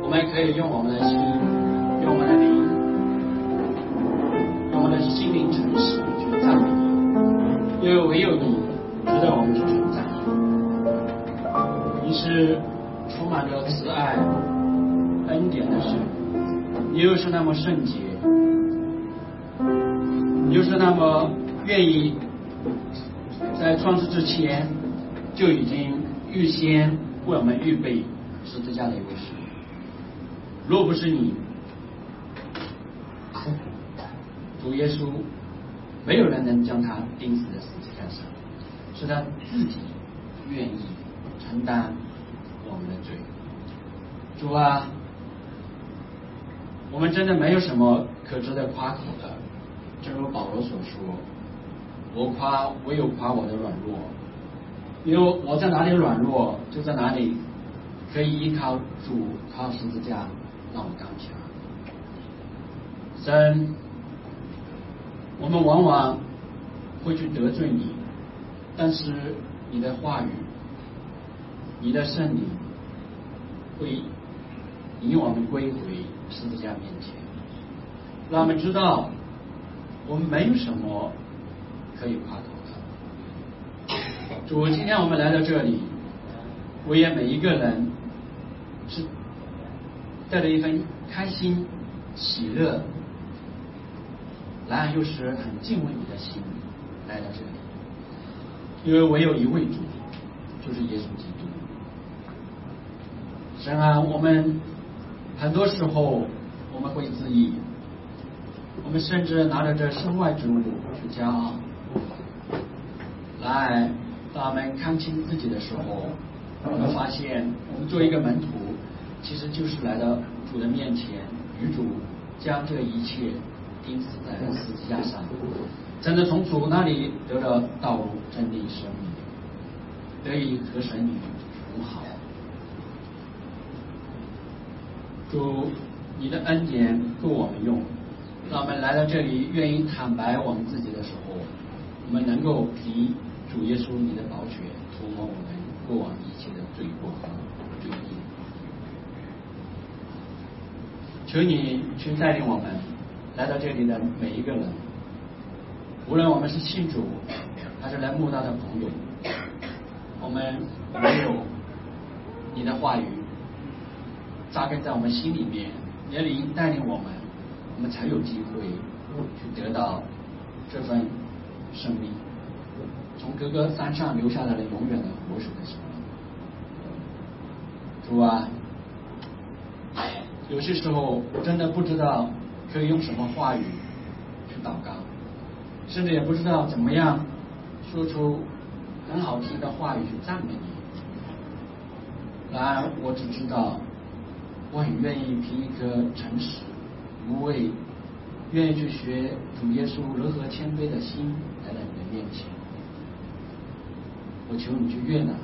我们可以用我们的心，用我们的灵，用我们的心灵诚实去赞美你，因为唯有你值得我们去称赞。你是充满着慈爱、恩典的神，你又是那么圣洁，你又是那么愿意在创世之前就已经预先为我们预备十字架的一位神。若不是你，主耶稣，没有人能将他钉死在十字架上，是他自己愿意承担我们的罪。主啊，我们真的没有什么可值得夸口的，正如保罗所说，唯有夸我的软弱，因为我在哪里软弱，就在哪里可以依靠主，靠十字架让我刚强。神，我们往往会去得罪你，但是你的话语，你的圣灵会引我们归回十字架面前，让我们知道我们没有什么可以夸口的。主，今天我们来到这里，我也每一个人是带着一份开心、喜乐，然而又是很敬畏你的心来到这里，因为唯有一位主，就是耶稣基督。神啊，我们很多时候我们会自义，我们甚至拿着这身外之物去骄傲。然而当我们看清自己的时候，我们发现我们做一个门徒，其实就是来到主的面前，与主将这一切钉死在十字架上，真的从主那里得到道路、真理、生命，得以和神与和好。主，你的恩典够我们用，让我们来到这里愿意坦白我们自己的时候，我们能够凭主耶稣你的宝血涂抹我们过往一切的罪过和罪孽。求你去带领我们来到这里的每一个人，无论我们是信主还是来慕道的朋友，我们唯有你的话语扎根在我们心里面，你的灵带领我们，我们才有机会去得到这份生命，从格格山上留下来的永远的活水的生命。主啊，有些时候真的不知道可以用什么话语去祷告，甚至也不知道怎么样说出很好听的话语去赞美你。然而我只知道我很愿意凭一颗诚实无畏，愿意去学主耶稣柔和谦卑的心来到你的面前。我求你去悦纳，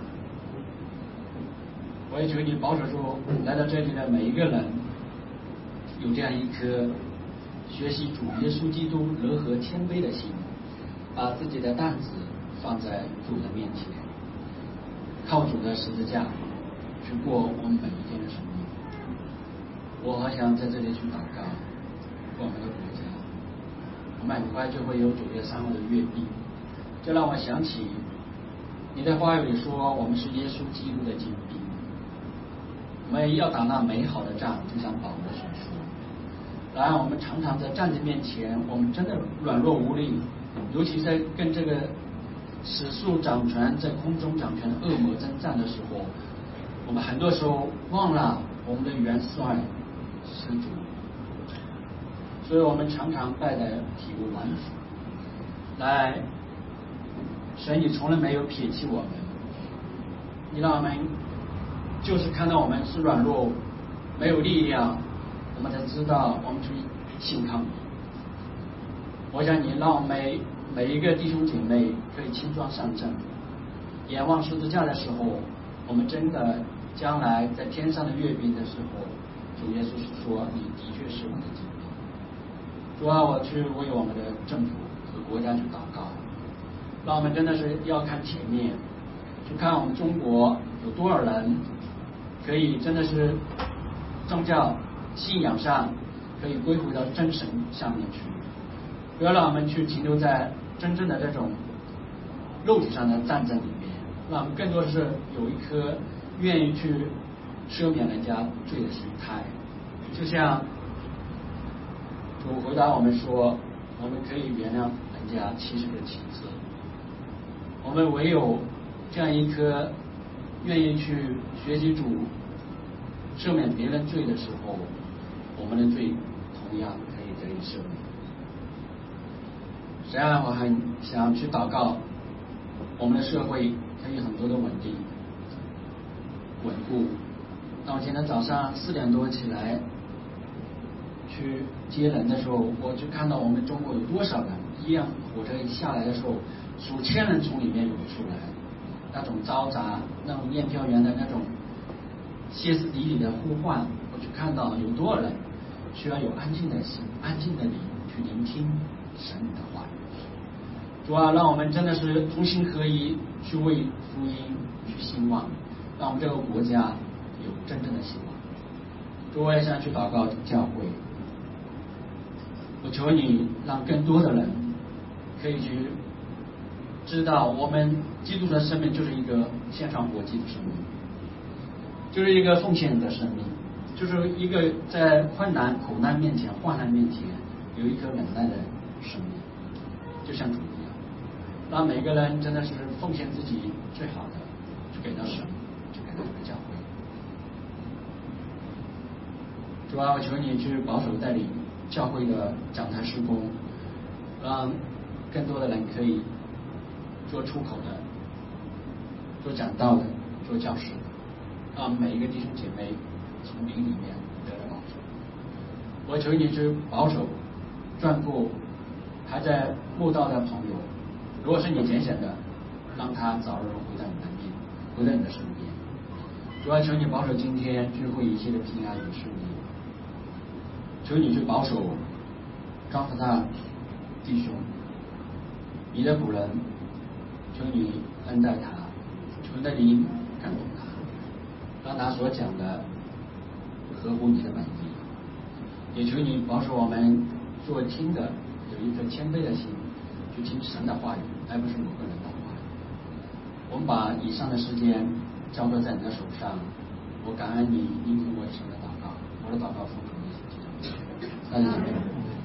我也求你保守住来到这里的每一个人有这样一颗学习主耶稣基督柔和谦卑的心，把自己的担子放在主的面前，靠主的十字架去过我们每一天的生命。我好想在这里去祷告我们的国家，我们很快就会有9月3号的阅兵，这让我想起你的话语里说我们是耶稣基督的精兵，我们要打那美好的仗，就像保罗所说。然而我们常常在战争面前，我们真的软弱无力，尤其在跟这个史数掌权在空中掌权的恶魔征战的时候，我们很多时候忘了我们的元帅是主，所以我们常常败得体无完肤。来，神你从来没有撇弃我们，你让我们就是看到我们是软弱没有力量，我们才知道我们去信靠你。我想你让我们每一个弟兄姐妹可以轻装上阵，眼望十字架的时候，我们真的将来在天上的阅兵的时候，主耶稣说你的确是我的精兵。主啊，我去为我们的政府和国家去祷告，让我们真的是要看前面，去看我们中国有多少人可以真的是宗教信仰上可以归回到真神上面去，不要让我们去停留在真正的这种肉体上的战争里面，让我们更多的是有一颗愿意去赦免人家罪的心态。就像主回答我们说，我们可以原谅人家70个7次。我们唯有这样一颗愿意去学习主赦免别人罪的时候，我们的罪同样可以得以赦免。实际上我很想去祷告，我们的社会可以很多的稳定稳固。当我今天早上4点多起来去接人的时候，我就看到我们中国有多少人，一辆火车一下来的时候，数千人从里面涌出来，那种嘈杂，那种验票员的那种歇斯底里的呼唤，我去看到有多少人需要有安静的心、安静的灵去聆听神的话语。主啊，让我们真的是同心合一，去为福音去兴旺，让我们这个国家有真正的希望。主，我也想去祷告教会，我求你让更多的人可以去知道，我们基督徒的生命就是一个献上活祭的生命，就是一个奉献的生命，就是一个在困难苦难面前、患难面前有一颗忍耐的生命，就像主一样，让每个人真的是奉献自己最好的，去给到神，去给到这个教会。主啊，我求你去保守带领教会的讲台事工，让更多的人可以做出口的、做讲道的、做教师的，让每一个弟兄姐妹从灵里面得到保守。我求你去保守眷顾还在慕道的朋友，如果是你拣选的，让他早日回到你的面，回到你的身边。主要求你保守今天聚会一切的平安与顺利，求你去保守张和大弟兄，你的仆人，求你恩待他，求你的灵感动他，让他所讲的合乎你的本意。也求你保守我们做听的有一颗谦卑的心，去听神的话语，而不是某个人的话语。我们把以上的时间交托在你的手上，我感恩你聆听我一生的祷告，我的祷告奉主耶稣基督。大家姐妹，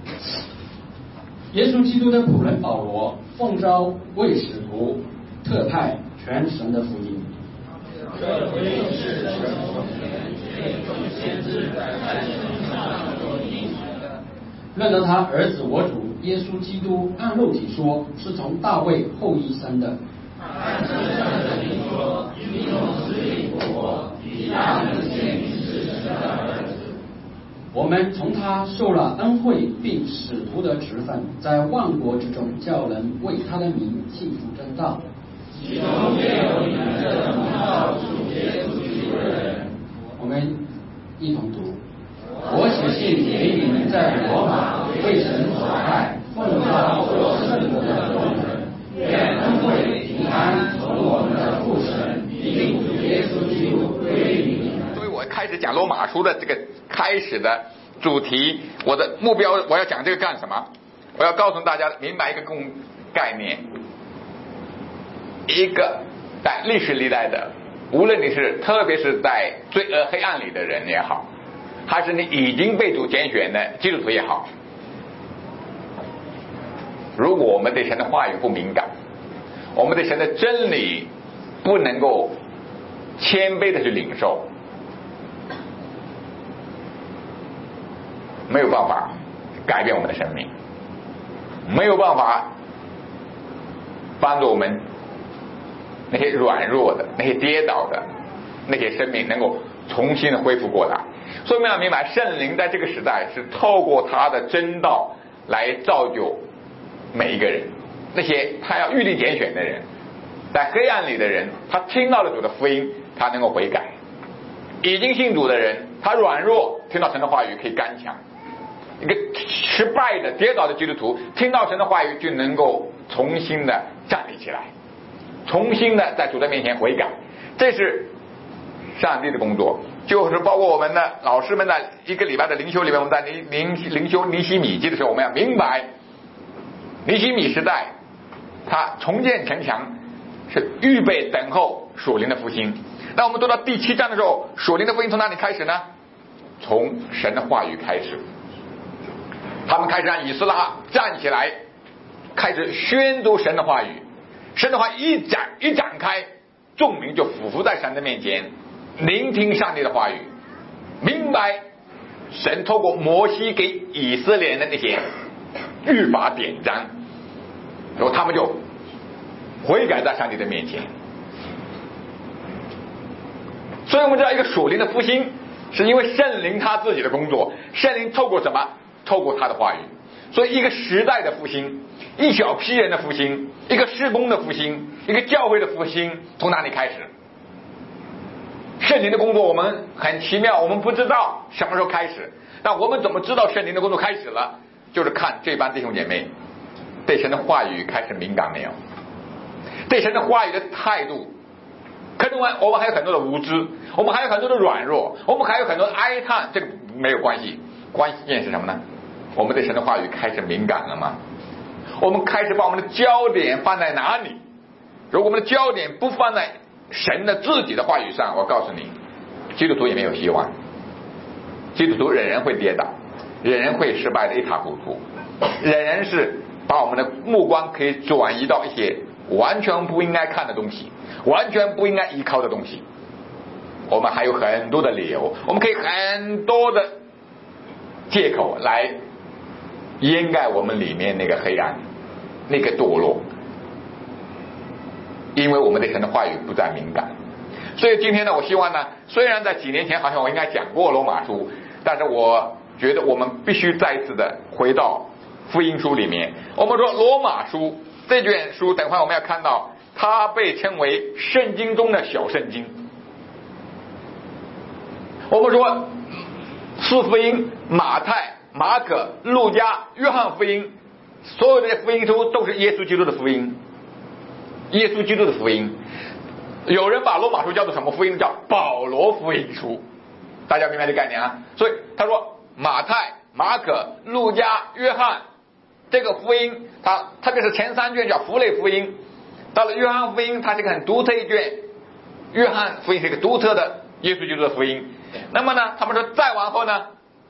耶稣基督的仆人保罗奉召为使徒，特派全神的福音。 这福音是神从前借众先知在圣经上所应许的。 论到他儿子我主耶稣基督，按肉体说是从大卫后裔生的， 按圣上的灵说，因用死里复活，以大能显明是神的儿子。 我们从他受了恩惠，并使徒的职分，在万国之中叫人为他的名信服真道。 其中也有你们这蒙召主耶稣基督的人。 我们一同读。我写信给你们在罗马为神所爱，奉召做圣徒的众人，愿恩惠平安从我们的父神并主耶稣基督归于你们。 所以我开始讲罗马书的这个开始的主题，我的目标，我要讲这个干什么？我要告诉大家明白一个概念，一个在历史历代的，无论你是特别是在罪恶黑暗里的人也好，还是你已经被主拣选的基督徒也好，如果我们对神的话语不敏感，我们对神的真理不能够谦卑的去领受，没有办法改变我们的生命，没有办法帮助我们那些软弱的、那些跌倒的那些生命能够重新的恢复过来。所以我们要明白，圣灵在这个时代是透过他的真道来造就每一个人。那些他要预定拣选的人，在黑暗里的人，他听到了主的福音，他能够悔改；已经信主的人，他软弱，听到神的话语可以刚强。一个失败的跌倒的基督徒听到神的话语就能够重新的站立起来，重新的在主的面前悔改。这是上帝的工作，就是包括我们的老师们在一个礼拜的灵修里面，我们在灵修尼希米记的时候，我们要明白尼希米时代他重建城墙是预备等候属灵的复兴。那我们读到第7章的时候，属灵的复兴从哪里开始呢？从神的话语开始。他们开始让以斯拉站起来，开始宣读神的话语。神的话一展开，众民就俯伏在神的面前，聆听上帝的话语，明白神透过摩西给以色列人的那些律法典章，然后他们就悔改在上帝的面前。所以我们知道一个属灵的复兴是因为圣灵他自己的工作，圣灵透过什么？透过他的话语。所以一个时代的复兴，一小批人的复兴，一个事工的复兴，一个教会的复兴，从哪里开始？圣灵的工作我们很奇妙，我们不知道什么时候开始，但我们怎么知道圣灵的工作开始了？就是看这帮弟兄姐妹对神的话语开始敏感没有，对神的话语的态度。可能我们还有很多的无知，我们还有很多的软弱，我们还有很多的哀叹，这个没有关系，关键是什么呢？我们对神的话语开始敏感了吗？我们开始把我们的焦点放在哪里？如果我们的焦点不放在神的自己的话语上，我告诉你，基督徒也没有希望。基督徒人人会跌倒，人人会失败的一塌糊涂，人人是把我们的目光可以转移到一些完全不应该看的东西，完全不应该依靠的东西。我们还有很多的理由，我们可以很多的借口来掩盖我们里面那个黑暗，那个堕落，因为我们对神的话语不再敏感。所以今天呢，我希望呢，虽然在几年前好像我应该讲过罗马书，但是我觉得我们必须再一次的回到福音书里面。我们说罗马书这卷书，等会我们要看到它被称为圣经中的小圣经。我们说四福音，马太、马可、路加、约翰福音，所有的福音书都是耶稣基督的福音，耶稣基督的福音。有人把罗马书叫做什么福音？叫保罗福音书，大家明白这概念啊？所以他说马太、马可、路加、约翰这个福音，它特别是前3卷叫符类福音，到了约翰福音它是一个很独特一卷，约翰福音是一个独特的耶稣基督的福音。那么呢，他们说再往后呢，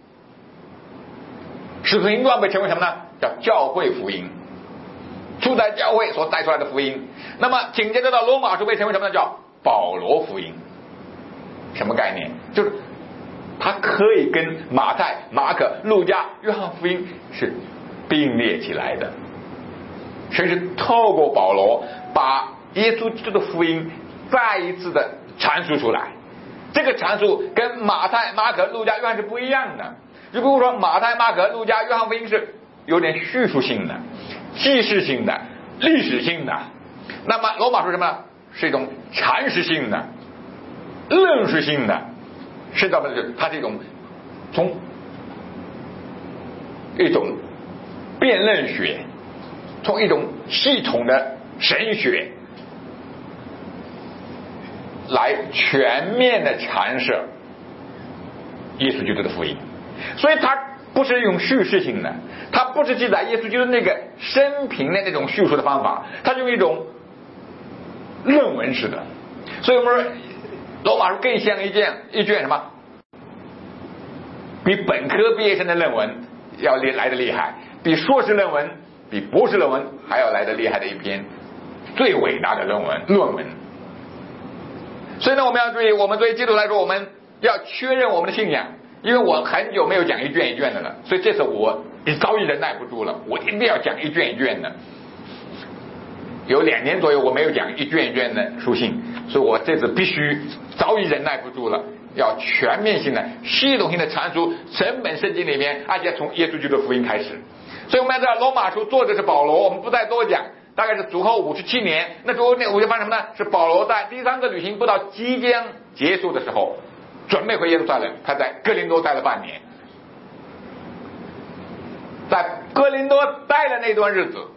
使徒行传被称为什么呢？叫教会福音，初代教会所带出来的福音。那么紧接着到罗马书被称为什么呢？叫保罗福音。什么概念？就是它可以跟马太、马可、路加、约翰福音是并列起来的，甚至透过保罗把耶稣基督的福音再一次的阐述出来。这个阐述跟马太、马可、路加、约翰是不一样的。如果说马太、马可、路加、约翰福音是有点叙述性的、记事性的、历史性的，那么罗马书什么？是一种阐释性的、论述性的，甚至它是一种从一种辩论学，从一种系统的神学来全面的阐释耶稣基督的福音。所以它不是用叙事性的，它不是记载耶稣基督那个生平的那种叙述的方法，它用一种论文式的。所以我们说罗马书更像一卷什么？比本科毕业生的论文要来得厉害，比硕士论文、比博士论文还要来得厉害的一篇最伟大的论文。所以呢，我们要注意，我们对基督来说，我们要确认我们的信仰。因为我很久没有讲一卷一卷的了，所以这次我早已忍耐不住了，我一定要讲一卷一卷的。有2年左右我没有讲一卷一卷的书信，所以我这次必须早已忍耐不住了，要全面性的、系统性的阐述整本圣经里面，而且从耶稣基督的福音开始。所以我们要知道罗马书作者是保罗，我们不再多讲，大概是主后57年。那主后5年发生什么呢？是保罗在第3个旅行布道即将结束的时候，准备回耶路撒冷，他在哥林多待了半年，在哥林多待的那段日子，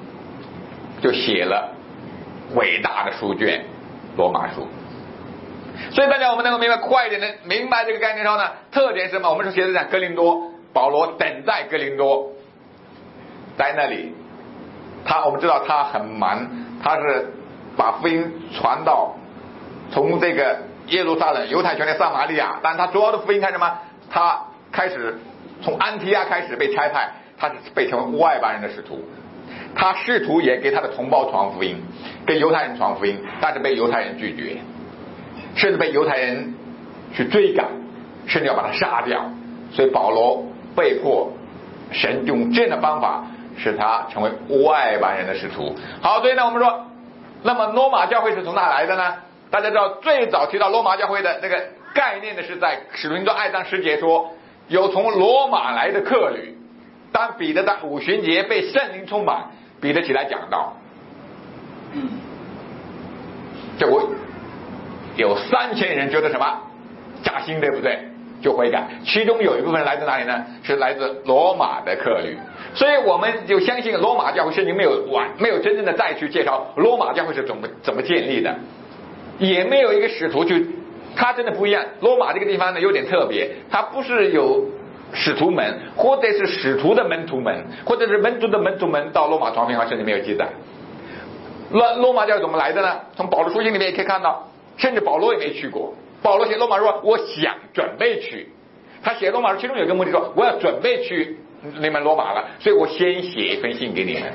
就写了伟大的书卷罗马书。 所以大家我们能够明白快一点的明白这个概念之后呢，特点是什么？我们是写的在哥林多，保罗等在哥林多，在那里，我们知道他很忙，他是把福音传到从这个耶路撒冷、犹太全的撒玛利亚，但他主要的福音开始什么？他开始从安提阿开始被差派，他是被称为外邦人的使徒。他试图也给他的同胞传福音，给犹太人传福音，但是被犹太人拒绝，甚至被犹太人去追赶，甚至要把他杀掉。所以保罗被迫，神用这样的方法使他成为外邦人的使徒。好，所以呢，我们说，那么罗马教会是从哪来的呢？大家知道，最早提到罗马教会的那个概念的是在使徒行传2章10节说，有从罗马来的客旅。当彼得在五旬节被圣灵充满，彼得起来讲道，结果有3000人觉得什么加薪，对不对？就悔改，其中有一部分来自哪里呢？是来自罗马的客旅。所以我们就相信罗马教会，圣经没有真正的再去介绍罗马教会是怎么建立的，也没有一个使徒去，他真的不一样。罗马这个地方呢有点特别，它不是有使徒门，或者是使徒的门徒门，或者是门徒的门徒门到罗马传福音，甚至没有记载。罗马教怎么来的呢？从保罗书信里面也可以看到，甚至保罗也没去过。保罗写罗马说我想准备去，他写罗马书其中有一个目的说我要准备去你们罗马了，所以我先写一封信给你们。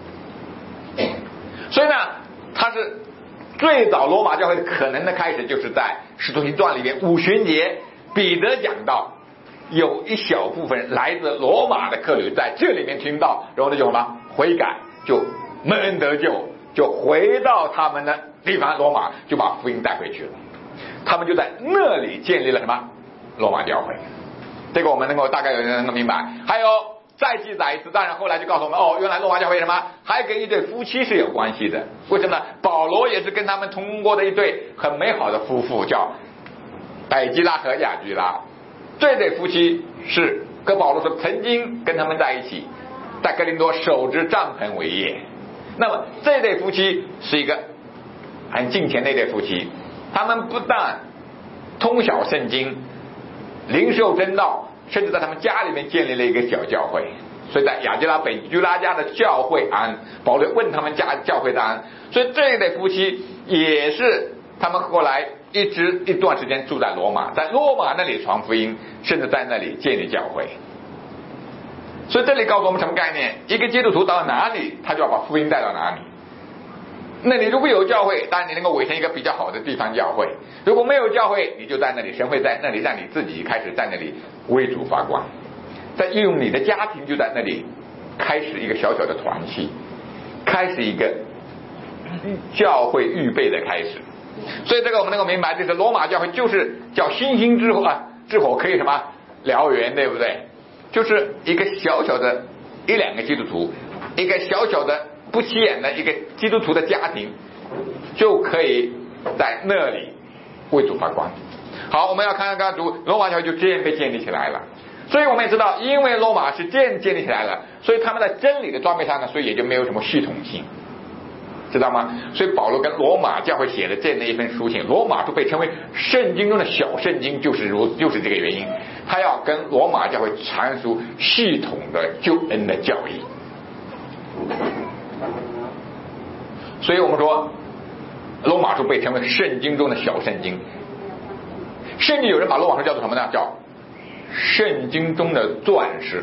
所以呢，他是最早罗马教会的可能的开始，就是在使徒行传里面五旬节彼得讲到有一小部分来自罗马的客旅在这里面听到，然后呢就什么悔改，就蒙恩得救，就回到他们的地方罗马，就把福音带回去了。他们就在那里建立了什么罗马教会。这个我们大概有人能够明白。还有再记载一次，当然后来就告诉我们，原来罗马教会什么还跟一对夫妻是有关系的。为什么呢？保罗也是跟他们通过的一对很美好的夫妇，叫百基拉和亚居拉。这对夫妻是跟保罗说曾经跟他们在一起，在哥林多守着帐篷为业。那么这对夫妻是一个很敬虔的一对夫妻，他们不但通晓圣经，领受真道，甚至在他们家里面建立了一个小教会。所以在亚基拉北居拉家的教会安，保罗问他们家教会的安。所以这一对夫妻也是他们后来一段时间住在罗马，在罗马那里传福音，甚至在那里建立教会。所以这里告诉我们什么概念？一个基督徒到哪里，他就要把福音带到哪里。那你如果有教会，当然你能够委成一个比较好的地方教会；如果没有教会，你就在那里，神会在那里让你自己开始在那里为主发光，再利用你的家庭，就在那里开始一个小小的团契，开始一个教会预备的开始。所以这个我们能够明白，就是罗马教会就是叫星星之火可以什么燎原，对不对？就是一个小小的1-2个基督徒，一个小小的不起眼的一个基督徒的家庭，就可以在那里为主发光。好，我们要看看罗马教会就这样被建立起来了。所以我们也知道，因为罗马是这样建立起来了，所以他们在真理的装备上呢，所以也就没有什么系统性，知道吗？所以保罗跟罗马教会写的这样的一份书信，罗马书被称为圣经中的小圣经，就是这个原因，他要跟罗马教会阐述系统的救恩的教义。所以我们说罗马书被称为圣经中的小圣经，甚至有人把罗马书叫做什么呢？叫圣经中的钻石。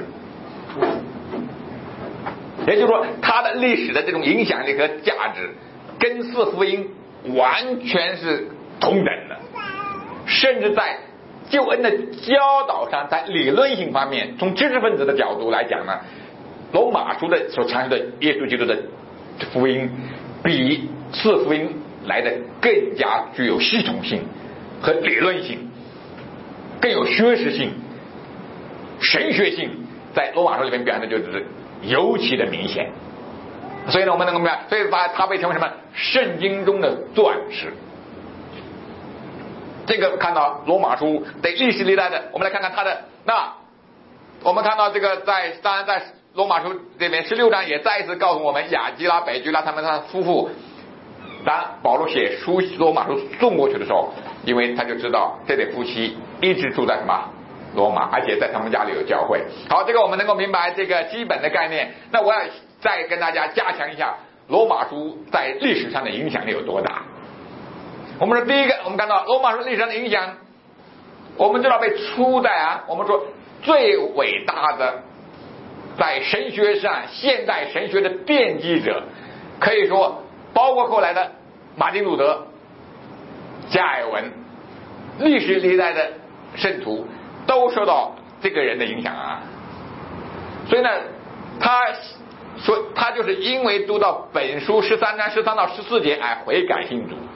也就是说，它的历史的这种影响力和价值跟四福音完全是同等的，甚至在救恩的教导上，在理论性方面，从知识分子的角度来讲呢，罗马书的所阐述的耶稣基督的福音比四福音来的更加具有系统性和理论性，更有学识性、神学性，在罗马书里面表现的就是尤其的明显。所以呢，我们能够明白，所以把它被称为什么？圣经中的钻石。这个看到罗马书的历史历代的，我们来看看它的。那我们看到这个当然在罗马书这边16章也再一次告诉我们，亚基拉、北居拉他们夫妇当保罗写书罗马书送过去的时候，因为他就知道这对夫妻一直住在什么罗马，而且在他们家里有教会。好，这个我们能够明白这个基本的概念。那我要再跟大家加强一下罗马书在历史上的影响力有多大。我们说第一个，我们看到罗马书历史上的影响，我们知道被初代啊，我们说最伟大的在神学上现代神学的奠基者，可以说包括后来的马丁路德、加尔文，历史历代的圣徒都受到这个人的影响啊。所以呢，他说他就是因为读到本书13章13到14节而悔改信主，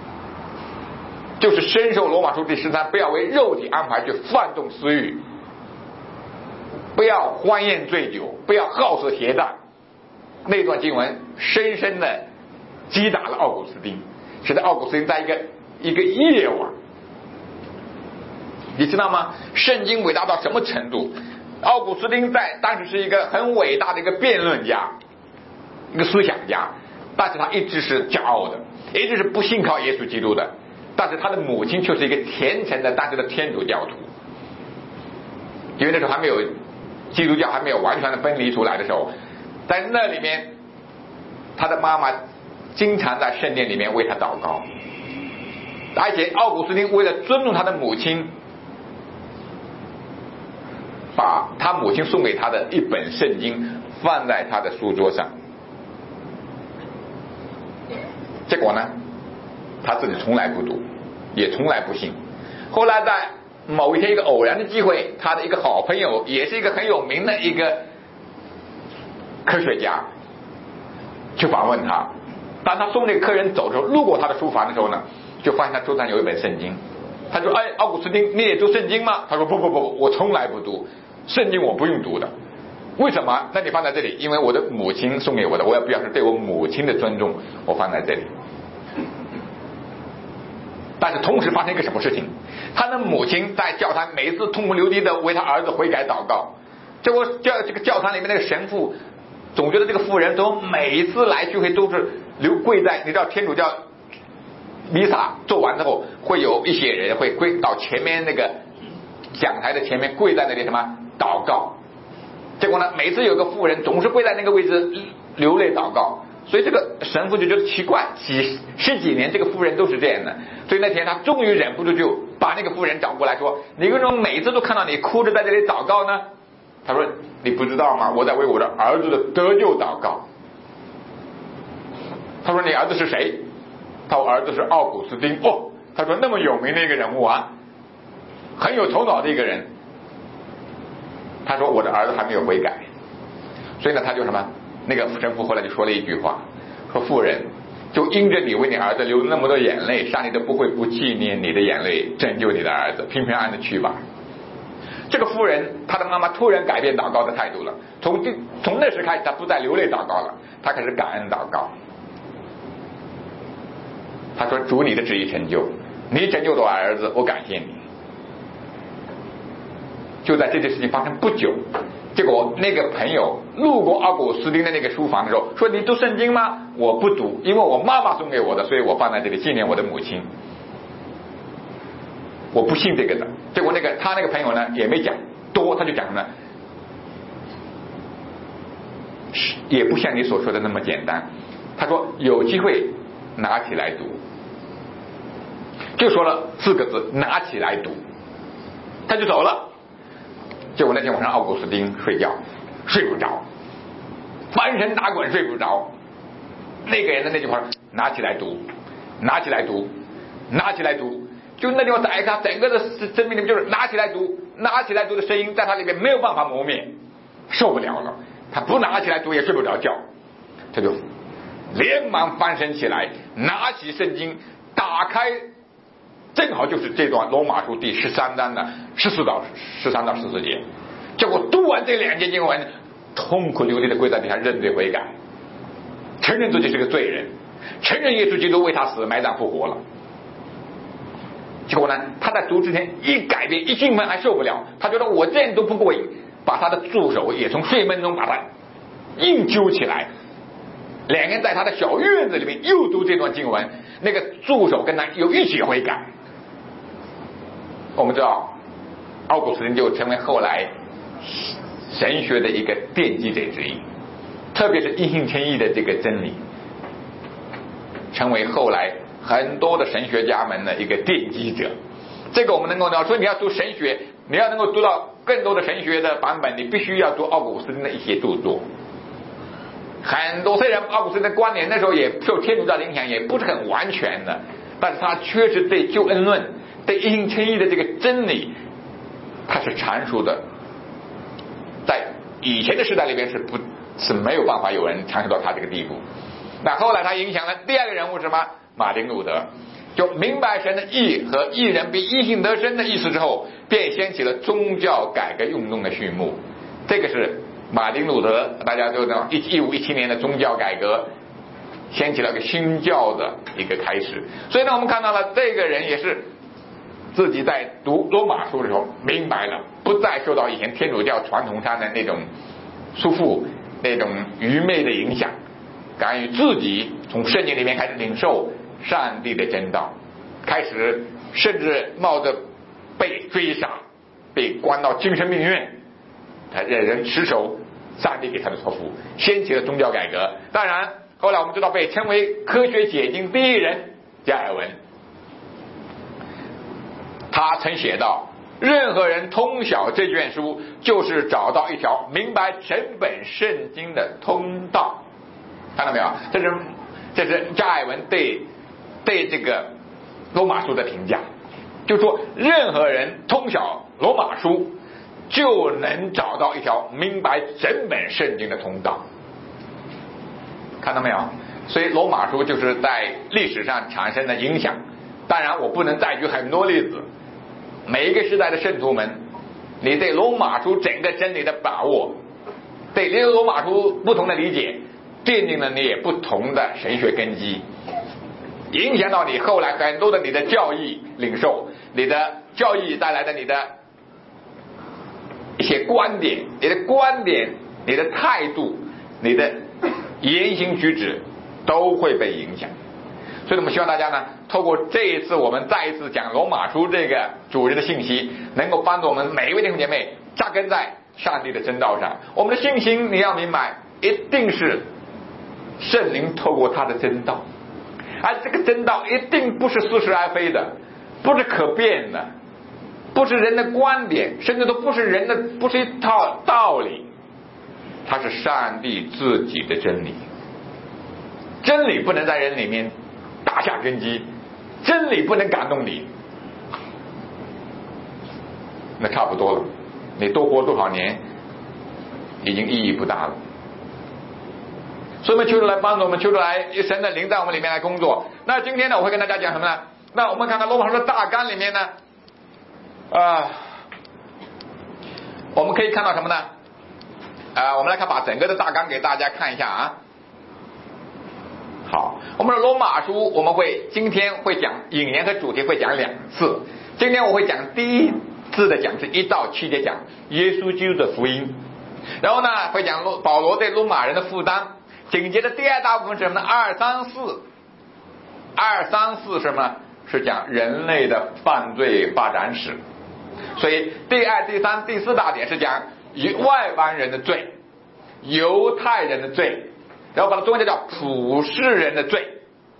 就是深受罗马书第13，不要为肉体安排去放纵私欲，不要欢宴醉酒，不要好色邪荡。那段经文深深的击打了奥古斯丁，使得奥古斯丁在一个夜晚，你知道吗？圣经伟大到什么程度？奥古斯丁在当时是一个很伟大的一个辩论家，一个思想家，但是他一直是骄傲的，一直是不信靠耶稣基督的。但是他的母亲却是一个虔诚的当时的天主教徒，因为那时候还没有基督教还没有完全的分离出来的时候，在那里面他的妈妈经常在圣殿里面为他祷告，而且奥古斯丁为了尊重他的母亲，把他母亲送给他的一本圣经放在他的书桌上。结果呢，他自己从来不读，也从来不信。后来在某一天一个偶然的机会，他的一个好朋友，也是一个很有名的一个科学家，去访问他。当他送那个客人走的时候，路过他的书房的时候呢，就发现他桌上有一本圣经。他说：“哎，奥古斯丁，你也读圣经吗？”他说：“不，我从来不读圣经，我不用读的。为什么？那你放在这里，因为我的母亲送给我的，我要表示对我母亲的尊重，我放在这里。”但是同时发生一个什么事情？他的母亲在教堂每一次痛哭流涕的为他儿子悔改祷告，结果这个教堂里面那个神父总觉得这个妇人都每一次来聚会都是跪在，你知道天主教弥撒做完之后，会有一些人会跪到前面那个讲台的前面，跪在那里什么祷告。结果呢，每次有个妇人总是跪在那个位置流泪祷告，所以这个神父就觉得奇怪，十几年这个妇人都是这样的。所以那天他终于忍不住就把那个妇人找过来说：“你为什么每次都看到你哭着在这里祷告呢？”他说：“你不知道吗？我在为我的儿子的得救祷告。”他说：“你儿子是谁？”他说：“我儿子是奥古斯丁。”哦，他说那么有名的一个人物啊，很有头脑的一个人。他说我的儿子还没有悔改，所以呢他就什么，那个神父后来就说了一句话，说妇人，就因着你为你儿子流那么多眼泪，上帝都不会不纪念你的眼泪，拯救你的儿子，平平安安的去吧。这个妇人她的妈妈突然改变祷告的态度了，从那时开始她不再流泪祷告了，她开始感恩祷告。她说：“主，你的旨意成就，你拯救了我儿子，我感谢你。”就在这件事情发生不久，结果那个朋友路过奥古斯丁的那个书房的时候，说：“你读圣经吗？”“我不读，因为我妈妈送给我的，所以我放在这里纪念我的母亲。我不信这个的。”结果他那个朋友呢也没讲多，他就讲呢，也不像你所说的那么简单。他说有机会拿起来读，就说了4个字：拿起来读。他就走了。结果那天晚上奥古斯丁睡觉睡不着，翻身打滚睡不着。那个人的那句话：拿起来读，拿起来读，拿起来读。就那地方在他整个的生命里面，就是拿起来读，拿起来读的声音在他里面没有办法磨灭，受不了了。他不拿起来读也睡不着觉，他就连忙翻身起来，拿起圣经打开，正好就是这段罗马书第13章的13到14节。结果读完这2节经文，痛哭流涕的跪在地下认罪悔改，承认自己是个罪人，承认耶稣基督为他死埋葬复活了。结果呢，他在读之前一改变一兴奋还受不了，他觉得我这样都不过瘾，把他的助手也从睡梦中把他硬揪起来， 两个人在他的小院子里面又读这段经文，那个助手跟他又一起悔改。我们知道奥古斯丁就成为后来神学的一个奠基者之一，特别是因信称义的这个真理，成为后来很多的神学家们的一个奠基者。这个我们能够说，你要读神学，你要能够读到更多的神学的版本，你必须要读奥古斯丁的一些著作。很多虽然奥古斯丁的观点那时候也受天主教的影响，也不是很完全的，但是他确实对救恩论、对因信称义的这个真理，他是阐述的，在以前的时代里边是没有办法有人阐述到他这个地步。那后来他影响了第二个人物是什么？马丁路德。就明白神的义和义人必因信得生的意思之后，便掀起了宗教改革运动的序幕。这个是马丁路德，大家都知道1517年的宗教改革掀起了个新教的一个开始。所以呢，我们看到了这个人也是自己在读罗马书的时候明白了，不再受到以前天主教传统上的那种束缚、那种愚昧的影响，敢于自己从圣经里面开始领受上帝的真道，开始甚至冒着被追杀、被关到精神病院，他仍然持守上帝给他的托付，掀起了宗教改革。当然后来我们知道被称为科学解经第一人加尔文，他曾写道，任何人通晓这卷书，就是找到一条明白整本圣经的通道。看到没有？这是加尔文对这个罗马书的评价，就是说任何人通晓罗马书，就能找到一条明白整本圣经的通道。看到没有？所以罗马书就是在历史上产生的影响。当然我不能再举很多例子，每一个时代的圣徒们，你对罗马书整个真理的把握，对罗马书不同的理解，奠定了你也不同的神学根基，影响到你后来很多的你的教义领受，你的教义带来的你的一些观点，你的态度，你的言行举止都会被影响。所以我们希望大家呢，透过这一次我们再一次讲罗马书这个主日的信息，能够帮助我们每一位弟兄姐妹扎根在上帝的真道上。我们的信心你要明白，一定是圣灵透过他的真道，而这个真道一定不是似是而非的，不是可变的，不是人的观点，甚至都不是一套道理，它是上帝自己的真理。真理不能在人里面打下根基，真理不能感动你，那差不多了，你多活多少年已经意义不大了。所以我们求主来帮助我们，求主来神的灵在我们里面来工作。那今天呢，我会跟大家讲什么呢？那我们看看罗马书的大纲里面呢，我们可以看到什么呢？我们来把整个的大纲给大家看一下啊。好，我们的罗马书今天会讲引言和主题会讲2次。今天我会讲第一次的讲是1到7节，讲耶稣基督的福音，然后呢会讲保罗对罗马人的负担。紧接着第二大部分是什么呢？2、3、4是什么？是讲人类的犯罪发展史。所以第2、第3、第4大点是讲外邦人的罪、犹太人的罪，然后把它中间叫普世人的罪。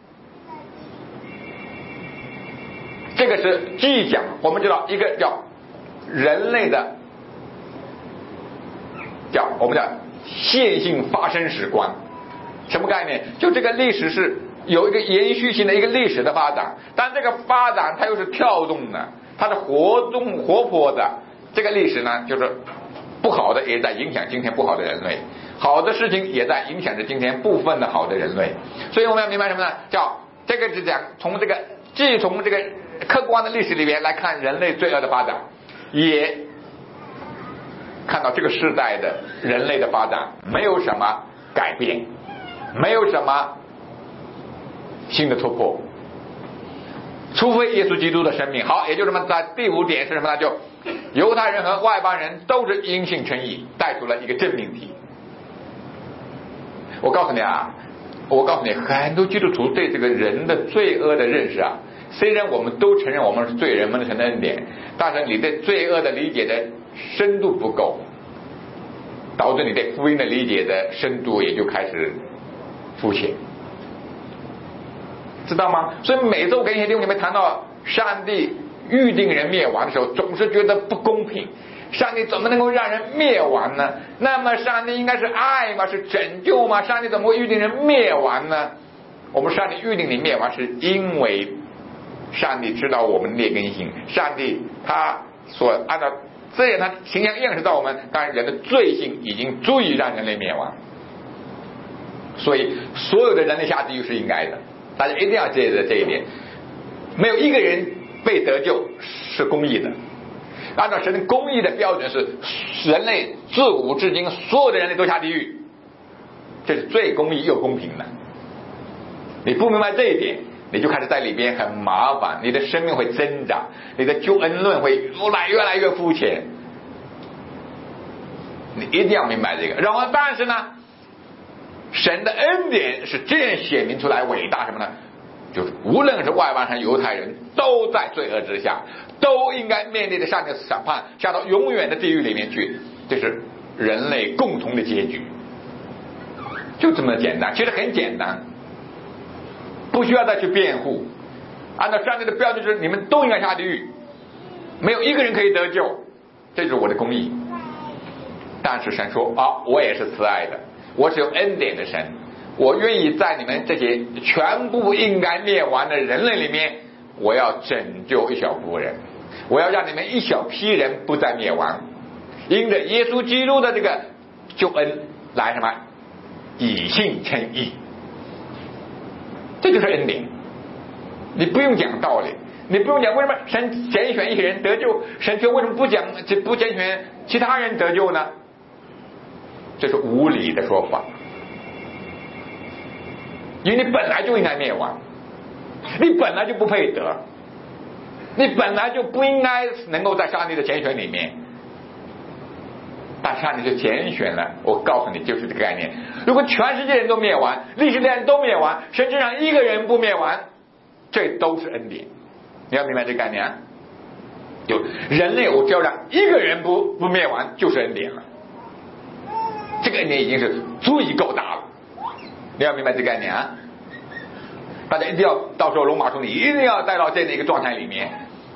这个是既讲我们知道一个叫人类的我们叫线性发生史观。什么概念？就这个历史是有一个延续性的一个历史的发展，但这个发展它又是跳动的，它是活泼的。这个历史呢，就是不好的也在影响今天不好的人类，好的事情也在影响着今天部分的好的人类。所以我们要明白什么呢？这个是讲从既从这个客观的历史里面来看人类罪恶的发展，也看到这个时代的人类的发展没有什么改变，没有什么新的突破，除非耶稣基督的生命。好，也就是什么？在第5点是什么呢？就犹太人和外邦人都是因信称义，带出了一个正命题。我告诉你啊， 我告诉你，很多基督徒对这个人的罪恶的认识啊，虽然我们都承认我们是罪人，蒙神的恩典，但是你对罪恶的理解的深度不够，导致你对福音的理解的深度也就开始肤浅，知道吗？所以每周跟一些弟兄姐妹谈到上帝预定人灭亡的时候，总是觉得不公平。上帝怎么能够让人灭亡呢？那么上帝应该是爱吗？是拯救吗？上帝怎么会预定人灭亡呢？我们上帝预定你灭亡，是因为上帝知道我们劣根性，上帝他所按照这样他形象样式到我们，当然人的罪性已经足以让人类灭亡，所以所有的人类下地狱是应该的，大家一定要记得这一点，没有一个人被得救是公义的。按照神的公义的标准是人类自古至今所有的人类都下地狱，这是最公义又公平的。你不明白这一点，你就开始在里边很麻烦，你的生命会挣扎，你的救恩论会越来越肤浅。你一定要明白这个。然后但是呢，神的恩典是这样显明出来伟大什么呢？就是无论是外邦人犹太人都在罪恶之下，都应该面对着上帝的审判，下到永远的地狱里面去，这是人类共同的结局，就这么简单。其实很简单，不需要再去辩护，按照上帝的标准就是你们都应该下地狱，没有一个人可以得救，这就是我的公义。但是神说啊，我也是慈爱的，我是有恩典的神，我愿意在你们这些全部应该灭亡的人类里面，我要拯救一小部分人，我要让你们一小批人不再灭亡，因着耶稣基督的这个救恩来什么？以信称义，这就是恩典。你不用讲道理，你不用讲为什么神拣选一些人得救，神却为什么不拣选其他人得救呢？这是无理的说法，因为你本来就应该灭亡，你本来就不配得，你本来就不应该能够在上帝的拣选里面，但上帝就拣选了。我告诉你，就是这个概念。如果全世界人都灭亡，历史的人都灭亡，甚至让一个人不灭亡，这都是恩典。你要明白这个概念啊！就人类，我只要让一个人不灭亡，就是恩典了。这个恩典已经是足以够大了。你要明白这个概念啊！大家一定要到时候龙马书，你一定要带到这样的一个状态里面，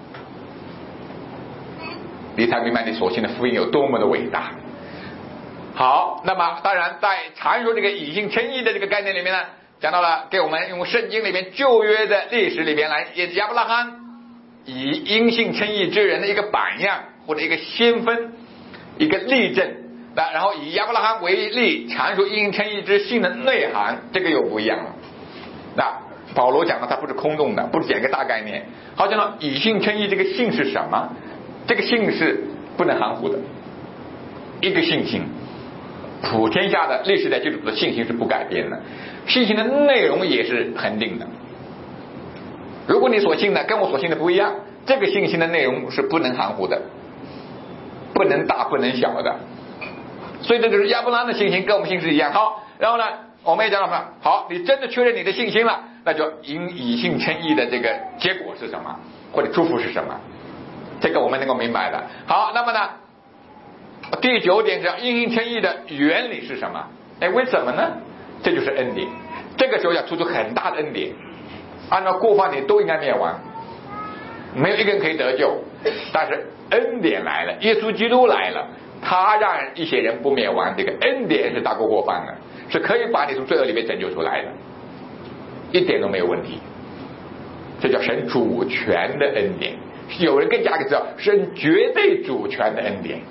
你才明白你所信的福音有多么的伟大。好，那么当然在阐述这个以信称义的这个概念里面呢，讲到了给我们用圣经里面旧约的历史里边来，亚伯拉罕以因信称义之人的一个榜样或者一个先锋，一个例证，然后以亚伯拉罕为例阐述因信称义之信的内涵，这个又不一样了。那保罗讲的他不是空洞的，不是讲一个大概念，好讲到以信称义这个信是什么？这个信是不能含糊的，一个信心，普天下的历史的基督徒的信心是不改变的，信心的内容也是恒定的。如果你所信的跟我所信的不一样，这个信心的内容是不能含糊的，不能大不能小的。所以这就是亚伯拉罕的信心跟我们信是一样。好，然后呢我们也讲到什么？好，你真的确认你的信心了，那就以信称义的这个结果是什么，或者祝福是什么，这个我们能够明白的。好，那么呢第9点是因信称义的原理是什么？为什么呢？这就是恩典。这个时候要突出很大的恩典，按照过犯你都应该灭亡，没有一个人可以得救，但是恩典来了，耶稣基督来了，他让一些人不灭亡，这个恩典是大过过犯的，是可以把你从罪恶里面拯救出来的，一点都没有问题。这叫神主权的恩典。有人更加知道神绝对主权的恩典，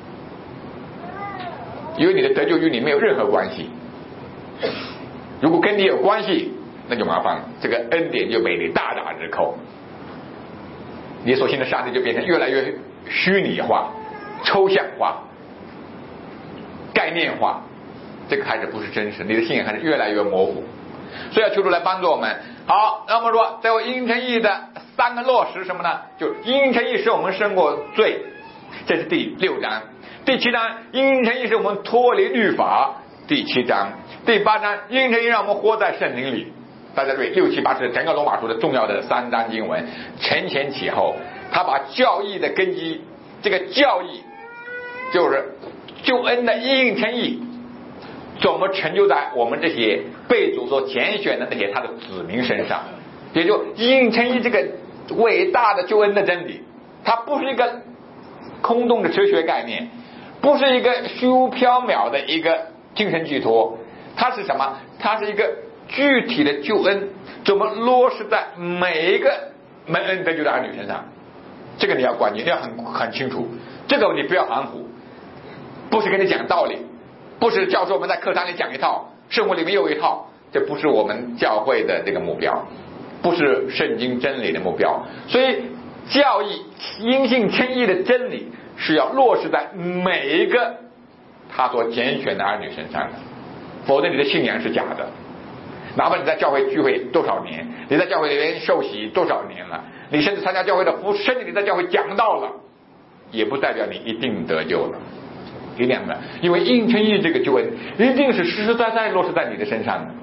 因为你的得救与你没有任何关系，如果跟你有关系那就麻烦了，这个恩典就被你大打折扣，你所信的上帝就变成越来越虚拟化、抽象化、概念化，这个还是不是真实，你的信仰还是越来越模糊。所以要求主来帮助我们。好，那么说最后因信称义的3个落实什么呢？就因信称义使我们胜过罪，这是第6章。第7章因信称义使我们脱离律法，第7章第8章因信称义让我们活在圣灵里。大家注意，6、7、8是整个罗马书的重要的3章经文，承前启后，他把教义的根基，这个教义就是救恩的因信称义，怎么成就在我们这些被主所拣选的那些他的子民身上，也就因信称义这个伟大的救恩的真理，它不是一个空洞的哲学概念，不是一个虚无缥缈的一个精神寄托，它是什么？它是一个具体的救恩，怎么落实在每一个蒙恩得救的儿女身上？这个你要关键，你要很清楚，这个你不要含糊，不是跟你讲道理，不是教授们在课堂里讲一套，生活里面有一套，这不是我们教会的这个目标，不是圣经真理的目标。所以教义因信称义的真理是要落实在每一个他所拣选的儿女身上的，否则你的信仰是假的。哪怕你在教会聚会多少年，你在教会里面受洗多少年了，你甚至参加教会的服甚至你在教会讲道了，也不代表你一定得救了。一定的，因为因称义这个救恩一定是实实在在落实在你的身上的。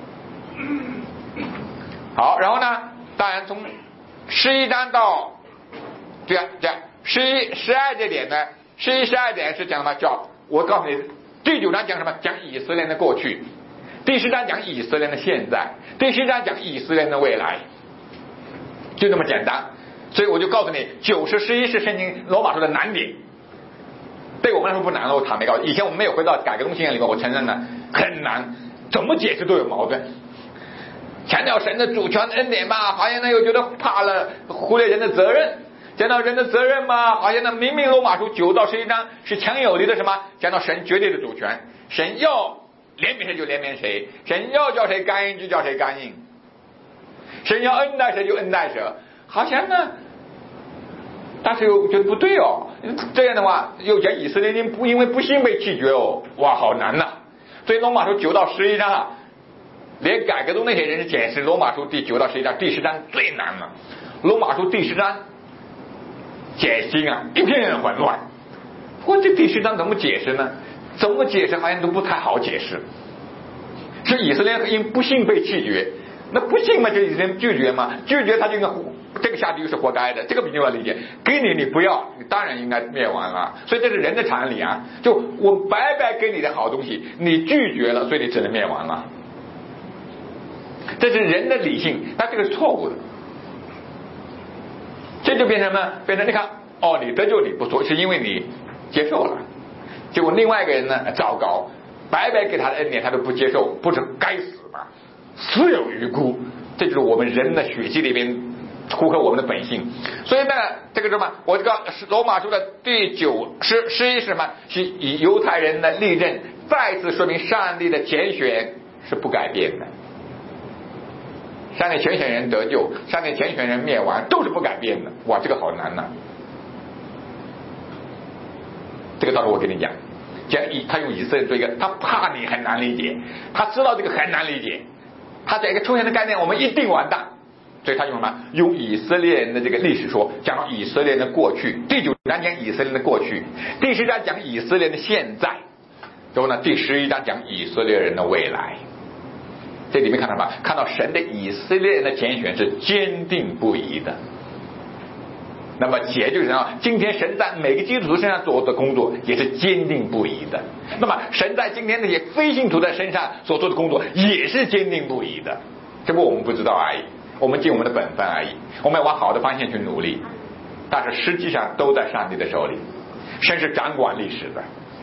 好，然后呢，当然从11章到这样11、12这点呢，11、12点是讲什么？叫我告诉你，第9章讲什么？讲以色列的过去。第10章讲以色列的现在，第10章讲以色列的未来，就这么简单。所以我就告诉你，9、10、11是圣经罗马书的难点，对我们来说不难了。我坦白告诉你，以前我们没有回到改革中信仰里面，我承认呢很难，怎么解释都有矛盾。强调神的主权恩典嘛，好像呢又觉得怕了，忽略人的责任。讲到人的责任嘛，好像呢明明罗马书9到11章是强有力的什么？讲到神绝对的主权，神要怜悯谁就怜悯谁，神要叫谁干硬就叫谁干硬，神要恩待谁就恩待谁，好像呢，但是又觉得不对哦。这样的话又讲以色列人因为不信被弃绝哦，哇，好难呐。所以罗马书9到11章啊，连改革中那些人是解释罗马书第9到11章，第10章最难了。罗马书第10章解经啊一片混乱，不过这第10章怎么解释呢？怎么解释好像都不太好解释。是以色列因不信被弃绝，那不信嘛就以色列拒绝嘛，拒绝他就应该这个下地狱是活该的，这个比较理解。给你不要，你当然应该灭亡了。所以这是人的常理啊，就我白白给你的好东西，你拒绝了，所以你只能灭亡了。这是人的理性，但这个是错误的。这就变成什么？变成你看哦，你得救你不错，是因为你接受了。结果另外一个人呢，糟糕，白白给他的恩典他都不接受，不是该死吗？死有余辜。这就是我们人的血气里面符合我们的本性。所以呢，这个什么，我这个罗马书的第9、11是什么？是以犹太人的历任再次说明上帝的拣选是不改变的。上帝拣选人得救，上帝拣选人灭亡，都是不改变的。哇，这个好难呐！这个到时候我跟你讲，他用以色列做一个，他怕你很难理解，他知道这个很难理解，他在一个出现的概念我们一定完蛋，所以他用什么？用以色列人的这个历史说，讲以色列人的过去。第9章讲以色列人的过去，第10章讲以色列人的现在，然后呢，第11章讲以色列人的未来。这里面看到什么？看到神的以色列人的拣选是坚定不移的。那么也就是说，今天神在每个基督徒身上做的工作也是坚定不移的。那么神在今天那些非信徒的身上所做的工作也是坚定不移的。只不过我们不知道而已，我们尽我们的本分而已，我们要往好的方向去努力。但是实际上都在上帝的手里，神是掌管历史的。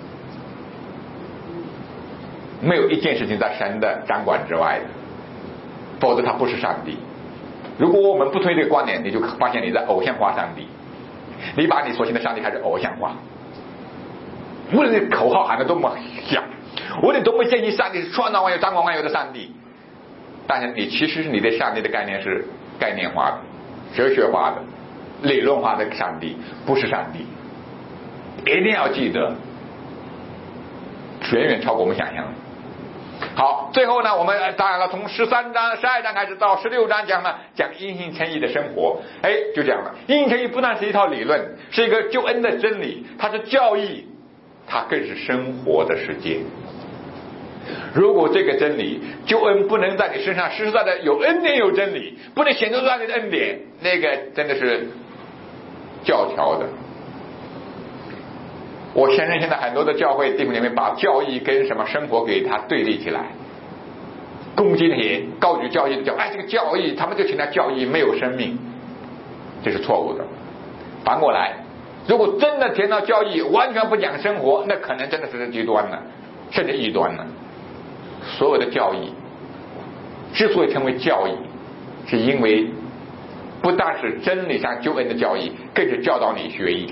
没有一件事情在神的掌管之外的，否则他不是上帝。如果我们不推这个观点，你就发现你在偶像化上帝，你把你所信的上帝开始偶像化。无论你口号喊得多么响，无论多么坚信上帝是创造万有、掌管万有的上帝，但是你其实你对上帝的概念是概念化的、哲学化的、理论化的上帝，不是上帝。一定要记得，远远超过我们想象的。好，最后呢，我们当然了，从13章、12章开始到16章讲呢，讲因信称义的生活。就这样了。因信称义不但是一套理论，是一个救恩的真理，它是教义，它更是生活的实践。 如果这个真理救恩不能在你身上实实在在有恩典有真理，不能显出出来你的恩典，那个真的是教条的。我承认现在很多的教会弟兄里面把教义跟什么生活给它对立起来，攻击那些高举教义的教，这个教义他们就强调教义没有生命，这是错误的。反过来，如果真的提到教义完全不讲生活，那可能真的是极端了，甚至异端了。所有的教义之所以成为教义，是因为不但是真理上救恩的教义，更是教导你学义。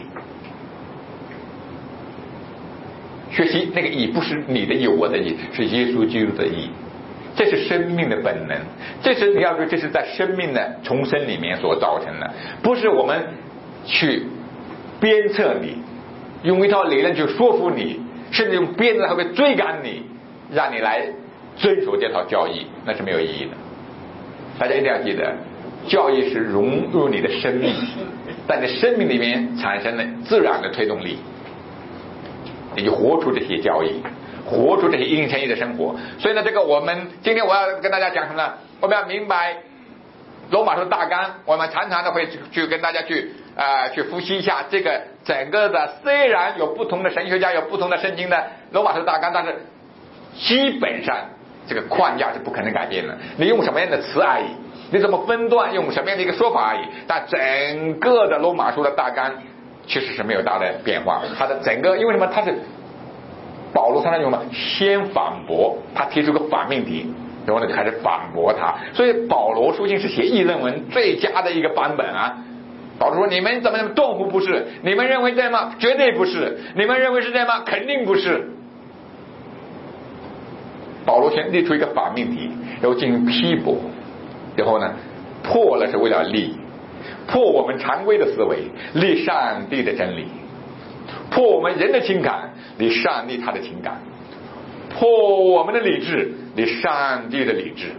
学习那个义不是你的义我的义，是耶稣基督的义，这是生命的本能，这是你要说这是在生命的重生里面所造成的，不是我们去鞭策你，用一套理论去说服你，甚至用鞭子还会追赶你，让你来遵守这套教义，那是没有意义的。大家一定要记得，教义是融入你的生命，在你生命里面产生了自然的推动力，你就活出这些教义，活出这些应诚意的生活。所以呢，这个我们今天我要跟大家讲什么呢？我们要明白罗马书大纲，我们常常的会去跟大家去复习一下这个整个的，虽然有不同的神学家有不同的圣经的罗马书大纲，但是基本上这个框架是不可能改变的。你用什么样的词而已，你怎么分段，用什么样的一个说法而已，但整个的罗马书的大纲其实是没有大的变化。它的整个因为什么？它是保罗常常用什么？先反驳，他提出个反命题，然后呢就开始反驳他。所以保罗书信是写议论文最佳的一个版本啊。保罗说：“你们怎么断乎不是？你们认为这样吗？绝对不是。你们认为是这样吗？肯定不是。”保罗先列出一个反命题，然后进行批驳，然后呢破了是为了立，破我们常规的思维，立上帝的真理；破我们人的情感，立上帝他的情感；破我们的理智，立上帝的理智；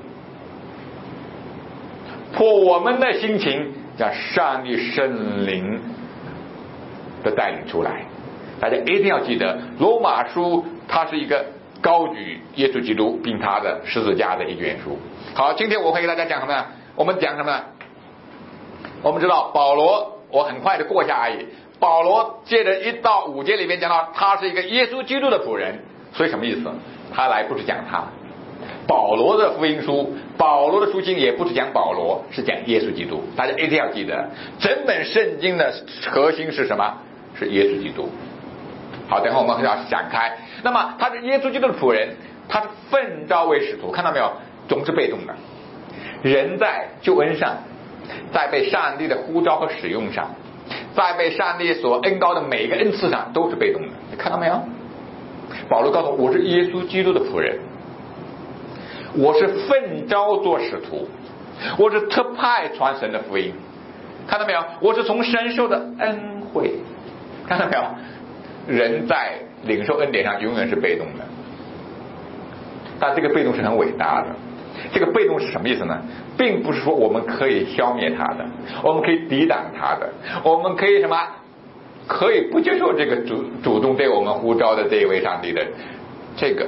破我们的心情，让上帝圣灵的带领出来。大家一定要记得，罗马书它是一个高举耶稣基督并他的十字架的一卷书。好，今天我会给大家讲什么呢？我们讲什么呢？我们知道保罗，我很快的过一下而已。保罗借着1到5节里面讲到他是一个耶稣基督的仆人，所以什么意思？他来不是讲他，保罗的福音书，保罗的书信也不是讲保罗，是讲耶稣基督。大家一定要记得，整本圣经的核心是什么？是耶稣基督。好，等会我们要展开。那么他是耶稣基督的仆人，他是奉召为使徒，看到没有？总是被动的。人在救恩上，在被上帝的呼召和使用上，在被上帝所恩膏的每一个恩赐上都是被动的。你看到没有？保罗告诉我是耶稣基督的仆人，我是奉召做使徒，我是特派传神的福音。看到没有？我是从神受的恩惠。看到没有？人在领受恩典上永远是被动的，但这个被动是很伟大的。这个被动是什么意思呢？并不是说我们可以消灭他的，我们可以抵挡他的，我们可以什么？可以不接受这个主动对我们呼召的这一位上帝的，这个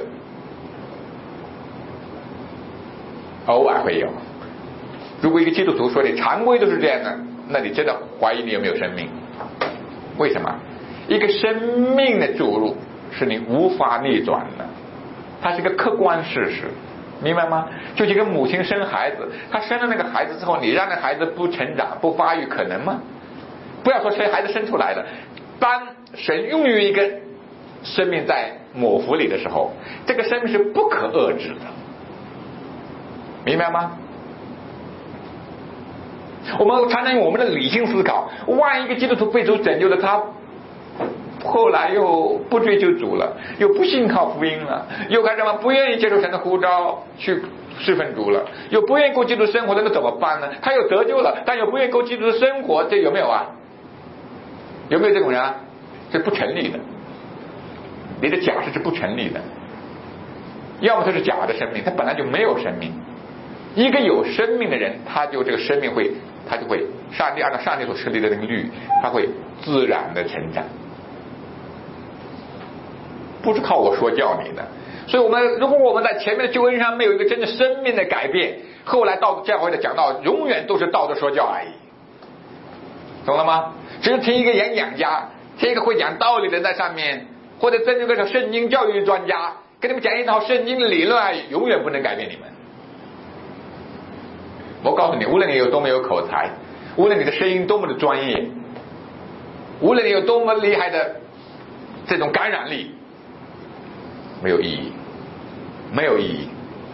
偶尔会有。如果一个基督徒说你常规都是这样的，那你真的怀疑你有没有生命。为什么？一个生命的注入是你无法逆转的，它是一个客观事实，明白吗？就一个母亲生孩子，她生了那个孩子之后，你让那孩子不成长不发育可能吗？不要说生孩子生出来的，当神孕育一个生命在母腹里的时候，这个生命是不可遏制的，明白吗？我们常常用我们的理性思考，万一一个基督徒被主拯救了，他后来又不追求主了，又不信靠福音了，又干什么？不愿意接受神的呼召去侍奉主了，又不愿意过基督生活了，那怎么办呢？他又得救了，但又不愿意过基督的生活，这有没有啊？有没有这种人啊？是不成立的。你的假设是不成立的。要么他是假的生命，他本来就没有生命。一个有生命的人，他就这个生命会，他就会上帝按照上帝所设立的那个律，他会自然的成长。不是靠我说教你的， 所以如果我们在前面的救恩上没有一个真的生命的改变，后来到教会的讲道永远都是道德说教而已，懂了吗？只是听一个演讲家，听一个会讲道理的在上面，或者真有个圣经教育专家跟你们讲一套圣经的理论而已，永远不能改变你们。我告诉你，无论你有多么有口才，无论你的声音多么的专业，无论你有多么厉害的这种感染力，没有意义，没有意义。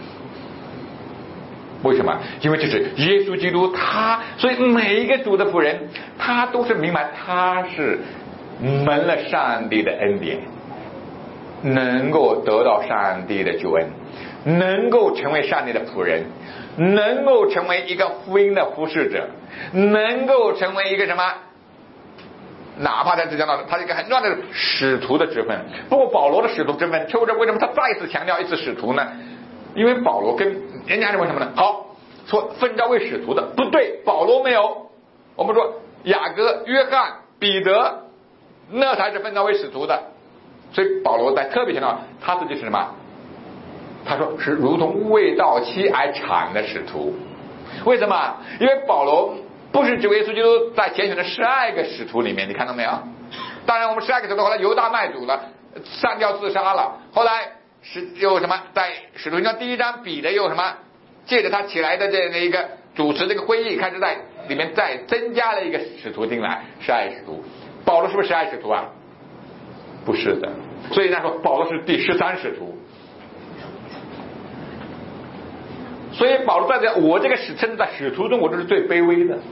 为什么？因为这是耶稣基督他，所以每一个主的仆人他都是明白他是蒙了上帝的恩典，能够得到上帝的救恩，能够成为上帝的仆人，能够成为一个福音的服侍者，能够成为一个什么，哪怕在这讲到他一个很重要的使徒的职分。不过保罗的使徒职分，为什么他再一次强调一次使徒呢？因为保罗跟人家认为什么呢？好，说分召为使徒的不对，保罗没有。我们说雅各、约翰、彼得，那才是分召为使徒的。所以保罗在特别强调他自己是什么？他说是如同未到期而产的使徒。为什么？因为保罗不是主耶稣基督在拣选的12个使徒里面，你看到没有？当然我们12个使徒后来犹大卖主了，上吊自杀了，后来又什么，在使徒行传第1章，彼得又什么借着他起来的这一个主持这个会议，开始在里面再增加了一个使徒进来，12使徒。保罗是不是12使徒啊？不是的。所以人家说保罗是第13使徒。所以保罗在这，我这个称在使徒中我这是最卑微的。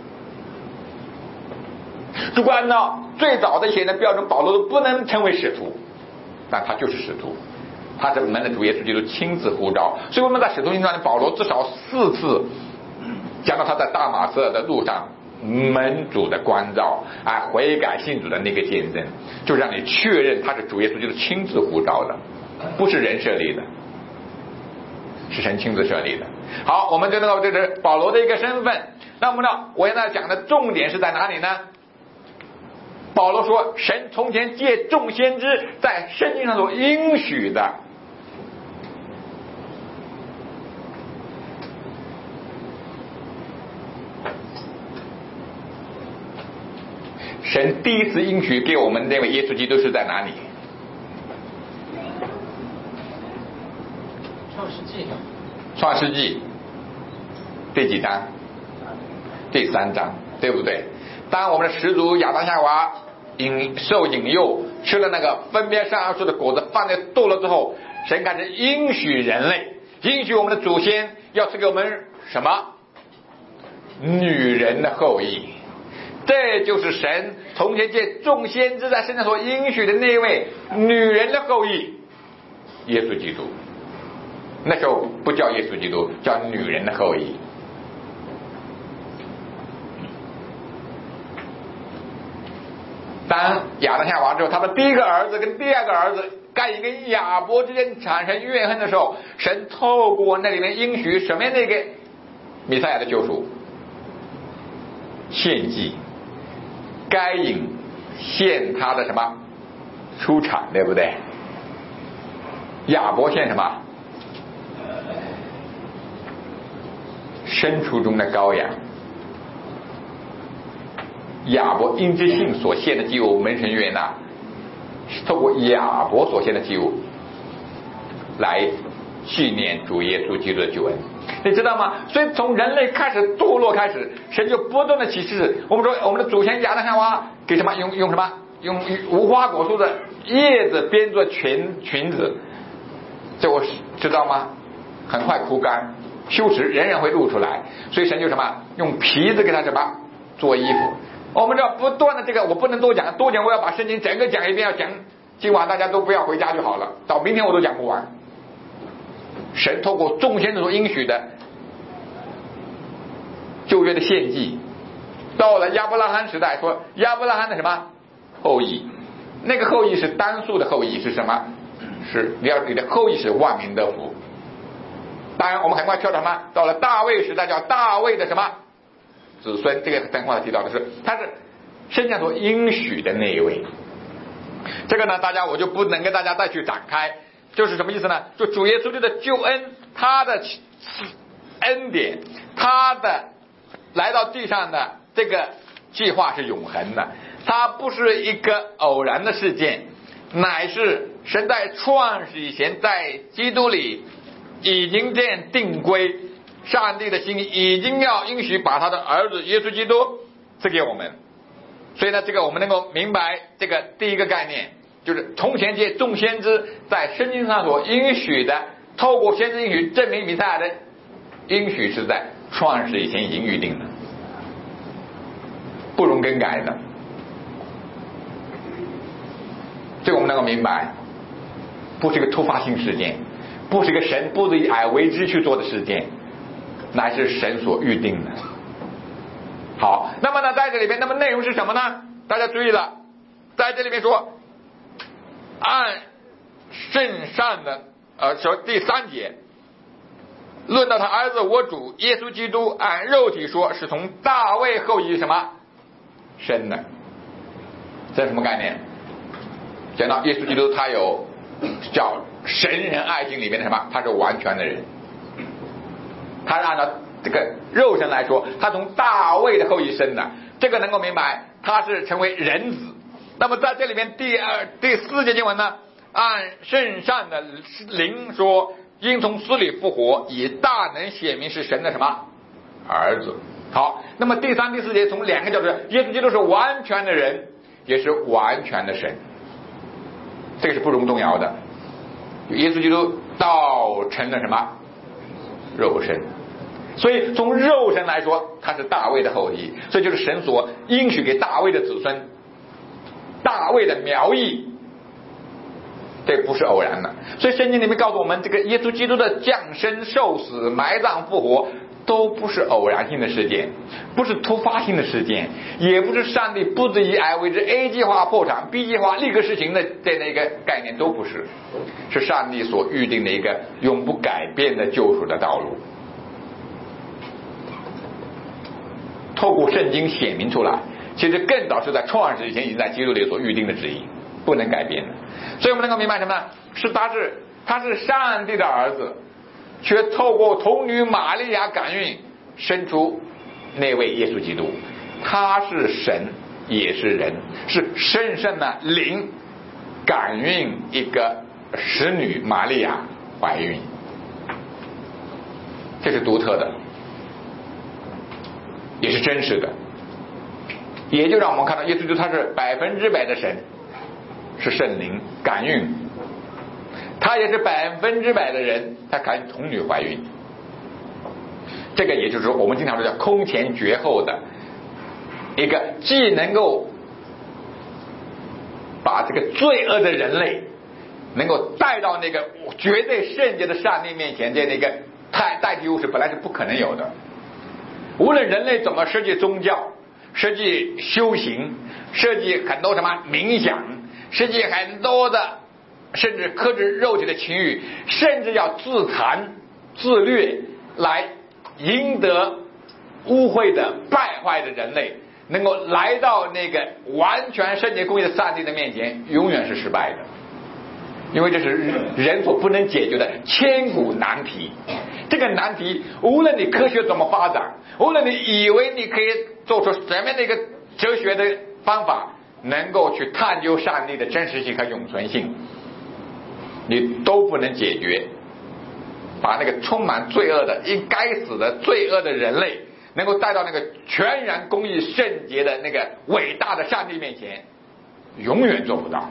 如果按照最早的一些人的标准，保罗都不能称为使徒，但他就是使徒，他是蒙了主耶稣基督亲自呼召。所以我们在使徒行传里，保罗至少4次讲到他在大马色的路上蒙主的光照，悔改信主的那个见证，就让你确认他是主耶稣基督亲自呼召的，不是人设立的，是神亲自设立的。好，我们就能够这是保罗的一个身份。那我们呢，我现在讲的重点是在哪里呢？保罗说神从前借众先知在圣经上所应许的，神第一次应许给我们那位耶稣基督是在哪里？创世纪第几章？第3章，对不对？当我们的始祖亚当夏娃受引诱吃了那个分别善恶树的果子，放在肚了之后，神开始应许人类，应许我们的祖先要赐给我们什么？女人的后裔。这就是神从前借众先知在身上所应许的那位女人的后裔，耶稣基督。那时候不叫耶稣基督，叫女人的后裔。当亚当夏娃之后，他的第一个儿子跟第二个儿子该隐跟亚伯之间产生怨恨的时候，神透过那里面应许什么样的一个弥赛亚的救赎？献祭。该隐献他的什么出产，对不对？亚伯献什么？牲畜中的羔羊。亚伯因之信所献的祭物蒙神悦纳，是透过亚伯所献的祭物来纪念主耶稣基督的救恩，你知道吗？所以从人类开始堕落开始，神就不断的启示。我们说我们的祖先亚当夏娃给什么用什么？用无花果树的叶子编做裙子，结果知道吗？很快枯干，羞耻人人会露出来。所以神就什么？用皮子给他什么做衣服。我们这不断的这个我不能多讲，我要把圣经整个讲一遍，要讲今晚大家都不要回家就好了，到明天我都讲不完。神透过众先知所应许的旧约的献祭，到了亚伯拉罕时代，说亚伯拉罕的什么后裔，那个后裔是单数的后裔，是什么？是你的后裔是万民得福。当然我们很快跳到什么？到了大卫时代，叫大卫的什么子孙，这个等会提到的是他是圣经所应许的那一位。这个呢，我就不能跟大家再去展开， 就是什么意思呢？就主耶稣基督的救恩，他的恩典，他的来到地上的这个计划是永恒的，它不是一个偶然的事件，乃是神在创始以前在基督里已经这样定规，上帝的心意已经要允许把他的儿子耶稣基督赐给我们。所以呢，这个我们能够明白这个第一个概念，就是从前界众先知在圣经上所应许的，透过先知应许证明弥赛亚的应许是在创世以前已经预定的，不容更改的。这个我们能够明白，不是一个突发性事件，不是一个神不得已而为之去做的事件，乃是神所预定的。好，那么呢，在这里面，那么内容是什么呢？大家注意了，在这里面说，按圣善的说第3节，论到他儿子我主耶稣基督，按肉体说是从大卫后裔什么生的，这是什么概念？讲到耶稣基督，他有叫神人爱情里面的什么？他是完全的人，他是按照这个肉身来说，他从大卫的后裔生的，这个能够明白，他是成为人子。那么在这里面第4节经文呢，按圣善的灵说，因从死里复活，以大能显明是神的什么儿子。好，那么第3、第4节从2个角度，耶稣基督是完全的人，也是完全的神，这个是不容动摇的。耶稣基督道成了什么肉身，所以从肉身来说，他是大卫的后裔，这就是神所应许给大卫的子孙，大卫的苗裔，这不是偶然的。所以圣经里面告诉我们，这个耶稣基督的降生、受死、埋葬、复活都不是偶然性的事件，不是突发性的事件，也不是上帝不得已而为之 A 计划破产 B 计划立刻实行的这样一个概念，都不是，是上帝所预定的一个永不改变的救赎的道路，透过圣经显明出来。其实更早是在创世以前已经在基督里所预定的旨意，不能改变的。所以我们能够明白什么呢？他是上帝的儿子，却透过童女玛利亚感孕生出那位耶稣基督。他是神也是人，是圣圣的灵感孕一个使女玛利亚怀孕，这是独特的，也是真实的。也就让我们看到耶稣基督他是100%的神，是圣灵感孕，他也是100%的人，他感童女怀孕。这个也就是说我们经常说叫空前绝后的一个，既能够把这个罪恶的人类能够带到那个绝对圣洁的上帝面前，这那个代替物是本来是不可能有的。无论人类怎么设计宗教，设计修行，设计很多什么冥想，设计很多的甚至克制肉体的情欲，甚至要自残自虐来赢得污秽的败坏的人类能够来到那个完全圣洁公义的上帝的面前，永远是失败的。因为这是人所不能解决的千古难题。这个难题无论你科学怎么发展，无论你以为你可以做出什么样的一个哲学的方法能够去探究上帝的真实性和永存性，你都不能解决把那个充满罪恶的应该死的罪恶的人类能够带到那个全然公义圣洁的那个伟大的上帝面前，永远做不到。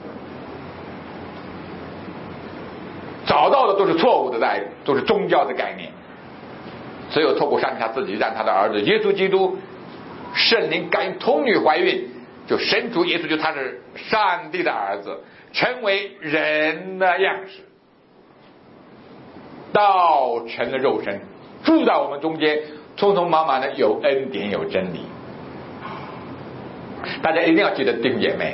找到的都是错误的概念，都是宗教的概念。只有透过上帝他自己，让他的儿子耶稣基督圣灵感应童女怀孕，就生出耶稣，就他是上帝的儿子，成为人的样式，道成了肉身，住在我们中间，匆匆忙忙的有恩典有真理。大家一定要记得，弟兄姐妹，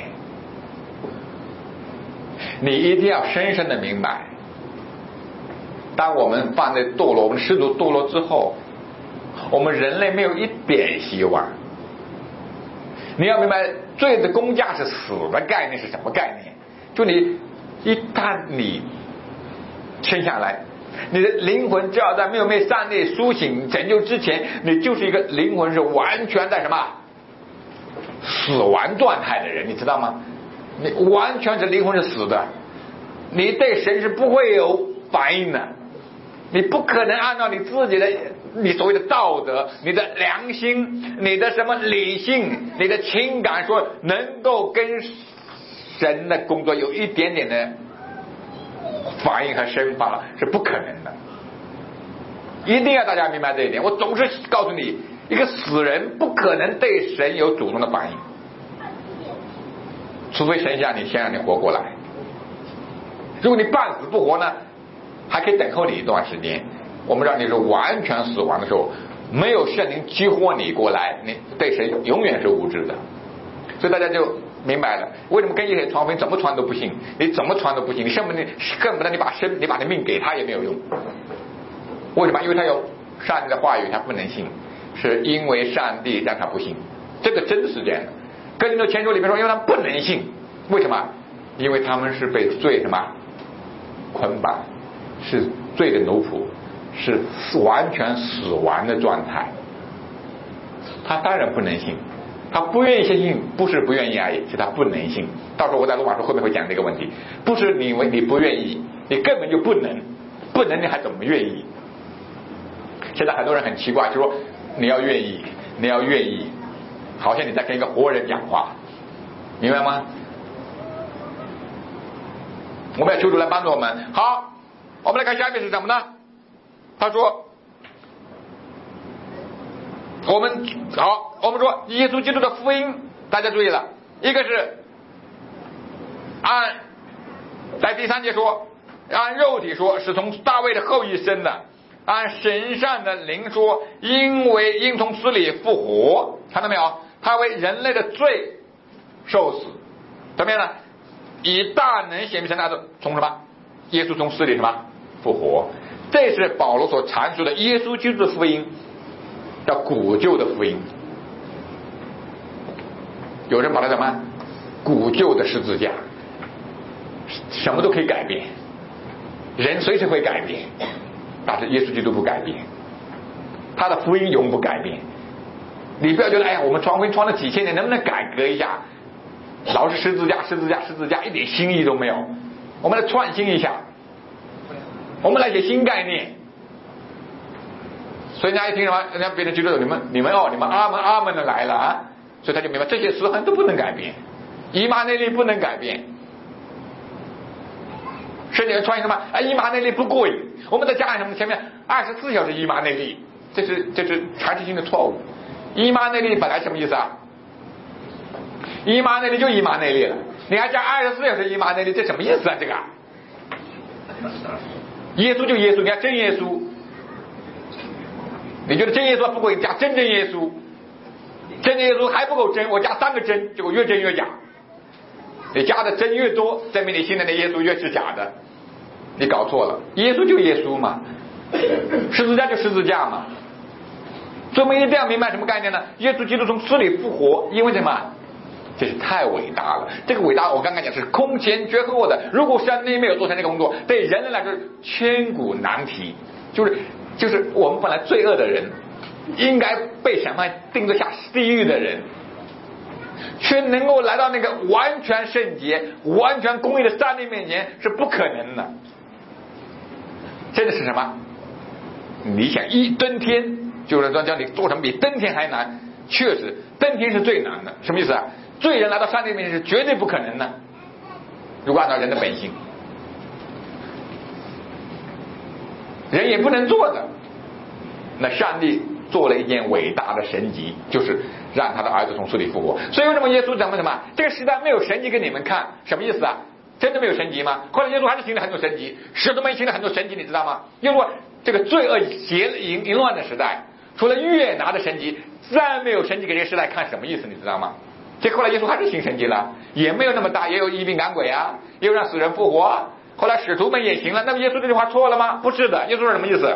你一定要深深的明白，当我们犯罪堕落，我们世俗堕落之后，我们人类没有一点希望。你要明白，罪的工价是死的概念是什么概念？就你一旦你生下来，你的灵魂只要在没有被上帝苏醒拯救之前，你就是一个灵魂是完全在什么死亡状态的人，你知道吗？你完全是灵魂是死的，你对神是不会有反应的，你不可能按照你自己的你所谓的道德、你的良心、你的什么理性、你的情感说能够跟神的工作有一点点的反应和生发，是不可能的。一定要大家明白这一点。我总是告诉你，一个死人不可能对神有主动的反应，除非神先让你活过来。如果你半死不活呢，还可以等候你一段时间。我们让你是完全死亡的时候，没有圣灵激活你过来，你对神永远是无知的。所以大家就明白了，为什么跟一些传福音怎么传都不信，你怎么传都不信，你恨不得你把你的命给他也没有用。为什么？因为他有上帝的话语，他不能信，是因为上帝让他不信。这个真的是这样的。哥林多前书里面说，因为他们不能信，为什么？因为他们是被罪什么捆绑，是罪的奴仆，是完全死亡的状态。他当然不能信，他不愿意相信，不是不愿意而已，是他不能信。到时候我在罗马书后面会讲这个问题，不是你以为你不愿意，你根本就不能，不能你还怎么愿意？现在很多人很奇怪，就说你要愿意，你要愿意，好像你在跟一个活人讲话，明白吗？我们要求主来帮助我们。好，我们来看下面是什么呢？他说我们说耶稣基督的福音，大家注意了，一个是在第3节说按肉体说是从大卫的后裔生的，按神上的灵说因从死里复活，看到没有？他为人类的罪受死，怎么样呢？以大能显明神的儿子从什么？耶稣从死里什么复活？这是保罗所阐述的耶稣基督的福音，叫古旧的福音。有人把它什么古旧的十字架，什么都可以改变，人随时会改变，但是耶稣基督不改变，他的福音永不改变。你不要觉得哎呀，我们传福音传了几千年，能不能改革一下？老是十字架，一点新意都没有。我们来创新一下，我们来写新概念。所以人家一听什么，人家别人觉得你们阿门的来了啊，所以他就明白这些词很都不能改变，以马内利不能改变。甚至传什么以马内利不过瘾，我们再加上什么前面24小时以马内利，这是阐释性的错误。以马内利本来什么意思啊？以马内利就以马内利了，你还加24小时以马内利，这什么意思啊？这个耶稣就耶稣，你要真耶稣，你觉得真耶稣不过瘾，加真耶稣，真耶稣还不够真，我加3个真，结果越真越假。你加的真越多，证明你信的那耶稣越是假的，你搞错了。耶稣就耶稣嘛，十字架就十字架嘛。所以我们一定要明白什么概念呢？耶稣基督从死里复活，因为什么？这是太伟大了。这个伟大我刚刚讲是空前绝后的，如果上帝没有做成这个工作，对人类来说千古难题。就是我们本来罪恶的人，应该被审判定罪下地狱的人，却能够来到那个完全圣洁完全公义的上帝面前，是不可能的。真的是什么？你想登天，就是说叫你做什么比登天还难，确实登天是最难的。什么意思啊？罪人来到上帝面前是绝对不可能的，如果按照人的本性，人也不能做的。那上帝做了一件伟大的神迹，就是让他的儿子从死里复活。所以为什么耶稣讲什么这个时代没有神迹给你们看？什么意思啊？真的没有神迹吗？后来耶稣还是行了很多神迹，使徒们行了很多神迹，你知道吗？因为这个罪恶淫乱的时代，除了约拿的神迹，再没有神迹给这个时代看，什么意思？你知道吗？这后来耶稣还是行神迹了，也没有那么大，也有医病赶鬼啊，也有让死人复活啊。后来使徒们也行了，那么耶稣这句话错了吗？不是的。耶稣说什么意思？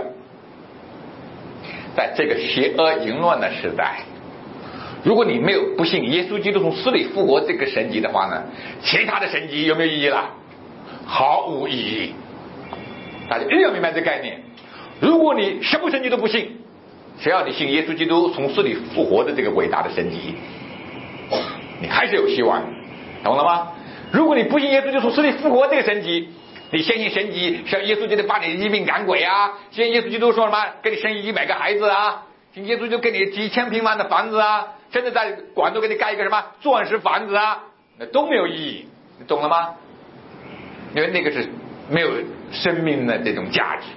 在这个邪恶淫乱的时代，如果你不信耶稣基督从死里复活这个神迹的话呢，其他的神迹有没有意义了？毫无意义。 大家一定要明白这概念。如果你什么神迹都不信，只要你信耶稣基督从死里复活的这个伟大的神迹，你还是有希望，懂了吗？如果你不信耶稣基督从死里复活这个神迹，你相信神迹，像耶稣基督把你的疾病赶鬼啊，像耶稣基督说什么给你生100个孩子啊，像耶稣就给你几千平方的房子啊，甚至在广州给你盖一个什么钻石房子啊，那都没有意义，你懂了吗？因为那个是没有生命的这种价值。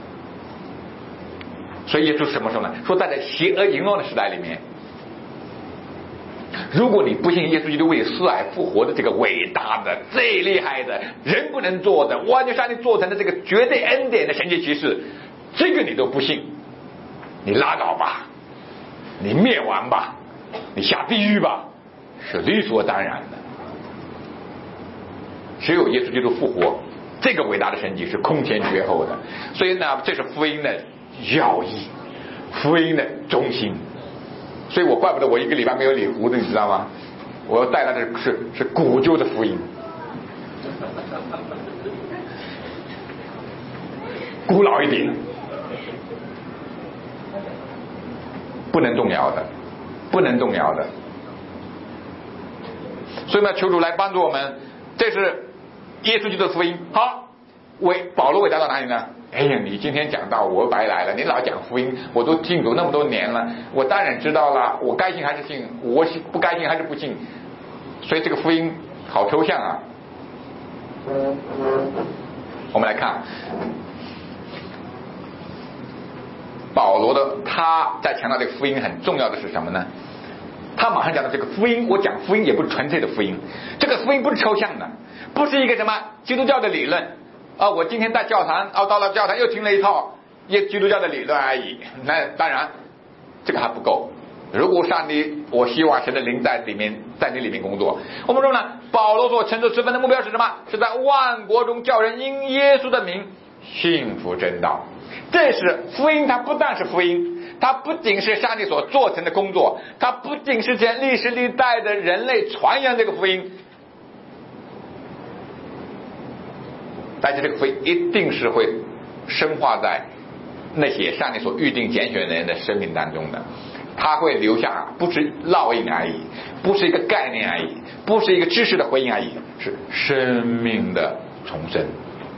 所以耶稣什么时候呢？说在这邪恶淫乱的时代里面，如果你不信耶稣基督为死而复活的这个伟大的、最厉害的、人不能做的、完全上帝做成的这个绝对恩典的神迹奇事，这个你都不信，你拉倒吧，你灭亡吧，你下地狱吧，是理所当然的。只有耶稣基督复活，这个伟大的神迹是空前绝后的。所以呢，这是福音的要义，福音的中心。所以我怪不得我1个礼拜没有理胡子，你知道吗？我要带来的是古旧的福音，古老一点，不能动摇的，不能动摇的。所以呢，求主来帮助我们。这是耶稣基督的福音。好，保罗伟大到哪里呢？哎呀，你今天讲道我白来了，你老讲福音，我都信主那么多年了，我当然知道了，我该信还是信，我不该信还是不信。所以这个福音好抽象啊。我们来看保罗的，他在强调这个福音很重要的是什么呢？他马上讲到这个福音，我讲福音也不是纯粹的福音，这个福音不是抽象的，不是一个什么基督教的理论啊，我今天在教堂到了教堂又听了一套基督教的理论而已。那当然这个还不够，如果上帝，我希望神的灵在里面，在你里面工作。我们说呢，保罗所成就之分的目标是什么？是在万国中叫人因耶稣的名信服真道。这是福音，它不但是福音，它不仅是上帝所做成的工作，它不仅是向历史历代的人类传扬这个福音，但是这个福音一定是会深化在那些上帝所预定拣选的人的生命当中的，它会留下不是烙印而已，不是一个概念而已，不是一个知识的回应而已，是生命的重生。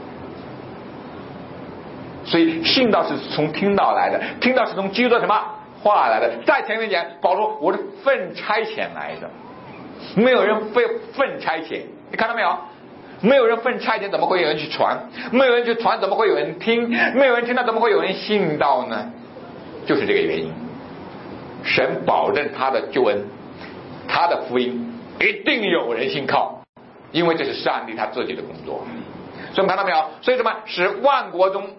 所以信道是从听道来的，听道是从基督的什么话来的。在前面讲，保罗我是分差遣来的，没有人分差遣，你看到没有？没有人分差遣，怎么会有人去传？没有人去传，怎么会有人听？没有人听到，怎么会有人信道呢？就是这个原因。神保证他的救恩，他的福音一定有人信靠，因为这是上帝他自己的工作。所以我们看到没有？所以什么使万国中，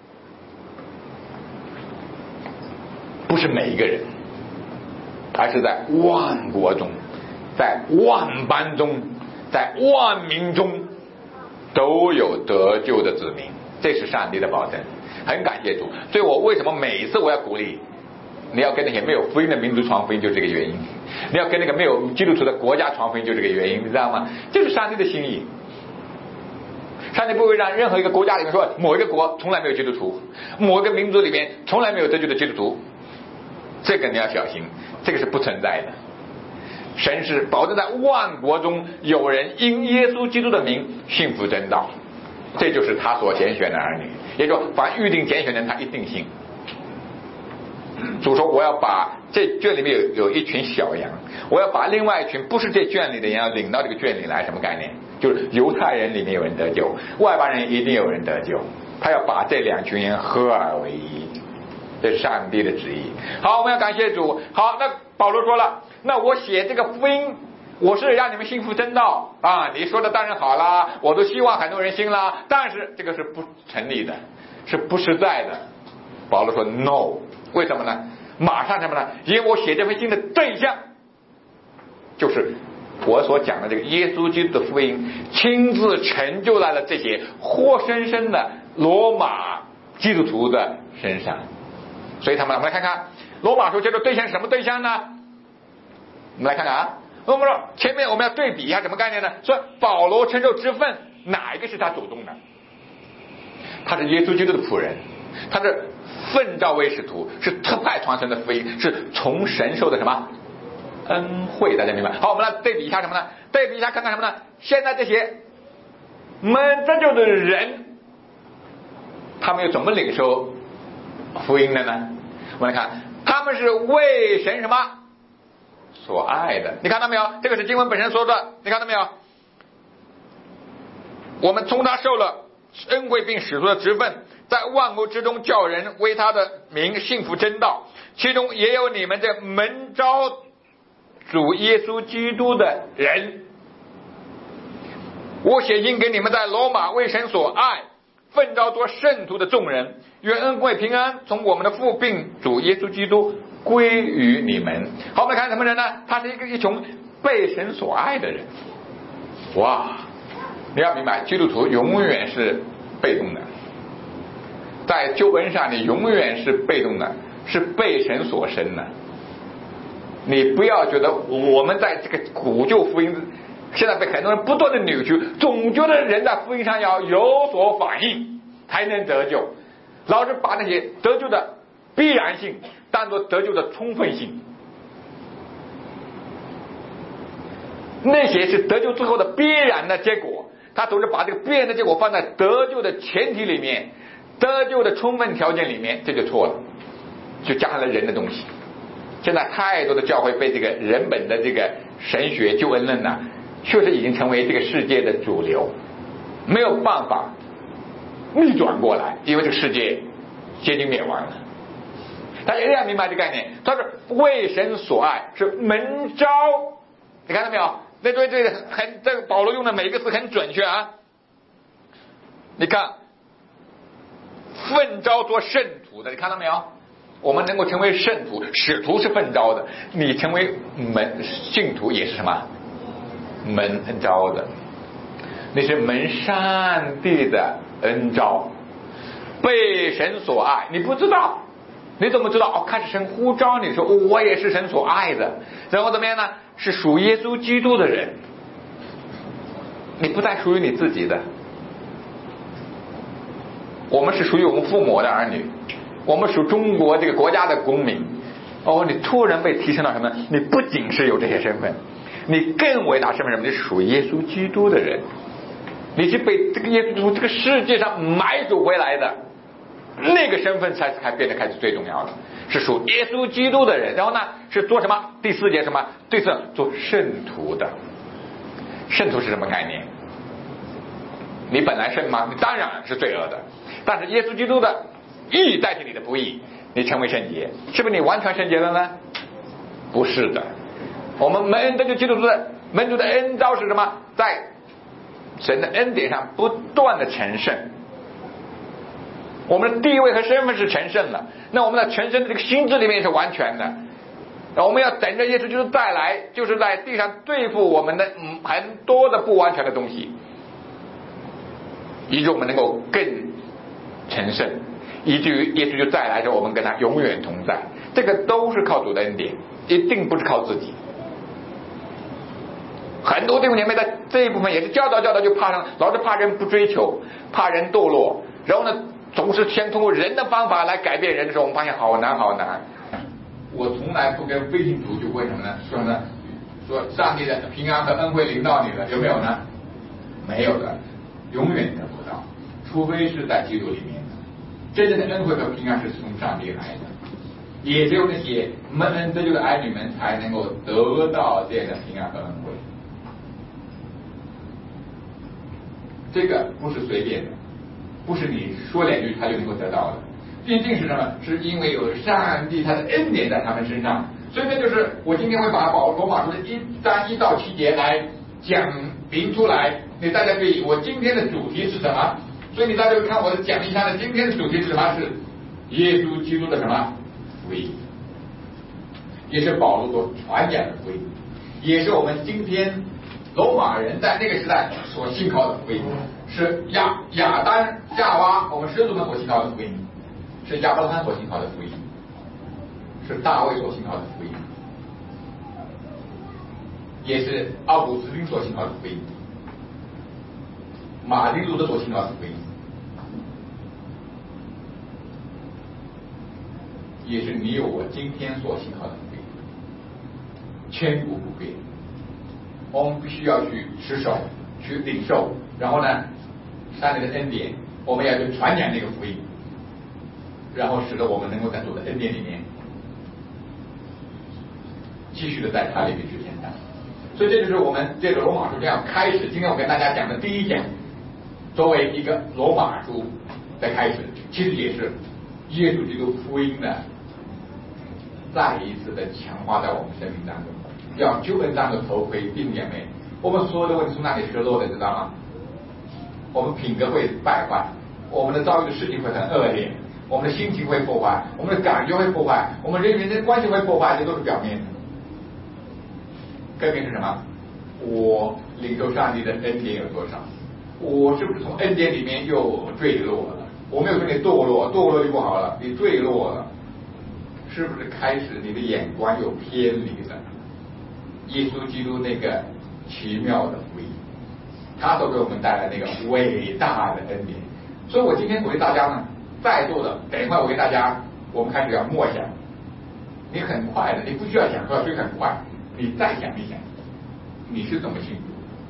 不是每一个人，而是在万国中，在万邦中，在万民中都有得救的子民，这是上帝的保证。很感谢主。所以我为什么每一次我要鼓励你要跟那些没有福音的民族传福音，就是这个原因。你要跟那个没有基督徒的国家传福音，就是这个原因，你知道吗？就是上帝的心意。上帝不会让任何一个国家里面说某一个国从来没有基督徒，某一个民族里面从来没有得救的基督徒，这个你要小心，这个是不存在的。神是保证在万国中有人因耶稣基督的名信服真道，这就是他所拣选的儿女。也就是说，凡预定拣选的人，他一定信。主说我要把这圈里面有一群小羊，我要把另外一群不是这圈里的羊领到这个圈里来。什么概念？就是犹太人里面有人得救，外邦人一定有人得救，他要把这两群人合而为一，这是上帝的旨意。好，我们要感谢主。好，那保罗说了，那我写这个福音，我是让你们信服真道啊！你说的当然好啦，我都希望很多人信啦，但是这个是不成立的，是不实在的。保罗说 no， 为什么呢？马上什么呢？因为我写这封信的对象就是我所讲的这个耶稣基督的福音，亲自成就在了这些活生生的罗马基督徒的身上。所以我们来看看罗马书这个对象是什么对象呢？我们来看看啊，我们说前面我们要对比一下什么概念呢？说保罗承受职分，哪一个是他主动的？ 他是耶稣基督的仆人，他是奉召为使徒，是特派传神的福音，是从神受的什么恩惠，大家明白？好，我们来对比一下什么呢？对比一下看看什么呢？现在这些蒙得救的人，他们又怎么领受福音的呢？我们来看，他们是为神什么所爱的？你看到没有？这个是经文本身说的，你看到没有？我们从他受了恩惠并使徒的职分，在万国之中叫人为他的名信服真道，其中也有你们这蒙召主耶稣基督的人。我写信给你们在罗马为神所爱奉召做圣徒的众人，愿恩惠平安从我们的父并主耶稣基督归于你们。好，我们看什么人呢？他是一群被神所爱的人。哇，你要明白，基督徒永远是被动的，在救恩上你永远是被动的，是被神所生的。你不要觉得我们在这个古旧福音现在被很多人不断的扭曲，总觉得人在福音上要有所反应才能得救，老是把那些得救的必然性当作得救的充分性，那些是得救之后的必然的结果，他总是把这个必然的结果放在得救的前提里面，得救的充分条件里面，这就错了，就加上了人的东西。现在太多的教会被这个人本的这个神学救恩论呢，确实已经成为这个世界的主流，没有办法逆转过来，因为这个世界接近灭亡了。大家一定要明白这个概念，他是为神所爱，是蒙召，你看到没有？这个保罗用的每一个字很准确啊。你看，奉召做圣徒的，你看到没有？我们能够成为圣徒，使徒是奉召的，你成为信徒也是什么？蒙召的，你是蒙上帝的恩召，被神所爱。你不知道，你怎么知道？哦，开始神呼召你说，我也是神所爱的，然后怎么样呢？是属耶稣基督的人，你不再属于你自己的。我们是属于我们父母的儿女，我们属中国这个国家的公民。哦，你突然被提升到什么呢？你不仅是有这些身份，你更伟大身份什么？你是属耶稣基督的人，你是被这个耶稣基督这个世界上买赎回来的，那个身份才变得开始最重要的，是属耶稣基督的人。然后呢，是做什么？第四节什么？对次做圣徒的。圣徒是什么概念？你本来圣吗？你当然是罪恶的，但是耶稣基督的义代替你的不义，你成为圣洁，是不是你完全圣洁了呢？不是的。我们蒙这个基督的蒙主的恩召是什么？在神的恩典上不断的成圣，我们的地位和身份是成圣的，那我们的全身的这个心智里面也是完全的。我们要等着耶稣基督再来，就是在地上对付我们的很多的不完全的东西，以致我们能够更成圣，以至于耶稣就再来的时候，我们跟他永远同在。这个都是靠主的恩典，一定不是靠自己。很多弟兄姐妹在这一部分也是教导就怕上，老是怕人不追求，怕人堕落，然后呢总是先通过人的方法来改变人的时候，我们发现好难好难。我从来不跟非信徒就问什么呢？说呢，说上帝的平安和恩惠临到你了，有没有呢？没有的，永远得不到，除非是在基督里面的。真正的恩惠和平安是从上帝来的，也只有那些蒙恩得救的儿女们才能够得到这样的平安和恩惠。这个不是随便的，不是你说两句他就能够得到的。毕竟是什么？是因为有上帝他的恩典在他们身上。所以这就是我今天会把罗马书的1章1到7节来讲明出来。你大家注意，我今天的主题是什么？所以你大家看我的讲义上的今天的主题是什么？是耶稣基督的什么福音，也是保罗所传讲的福音，也是我们今天罗马人在那个时代所信靠的福音，是亚当夏娃我们始祖们所信靠的福音，是亚伯拉罕所信靠的福音，是大卫所信靠的福音，也是奥古斯丁所信靠的福音，马丁路德所信靠的福音。 也是你有我今天所信靠的福音，千古不变。我们必须要去持守，去领受，然后呢，上帝的恩典，我们要去传讲这个福音，然后使得我们能够在主的恩典里面继续的在他里面去成长。所以这就是我们这个罗马书这样开始。今天我跟大家讲的第一讲，作为一个罗马书的开始，其实也是耶稣基督福音的再一次的强化在我们生命当中。要救恩当的头盔并眼眉，我们所有的问题从哪里失落的，知道吗？我们品格会败坏，我们的遭遇的事情会很恶劣，我们的心情会破坏，我们的感觉会破坏，我们人与人的关系会破坏，这都是表面的。根本是什么？我领受上帝的恩典有多少？我是不是从恩典里面又坠落了？我没有说你堕落，堕落就不好了，你坠落了，是不是开始你的眼光又偏离了耶稣基督那个奇妙的福音，他所给我们带来那个伟大的恩典？所以我今天鼓励大家呢，在座的，等一会儿我给大家，我们开始要默想，你很快的，你不需要想出来，所以很快。你再想一想，你是怎么信主？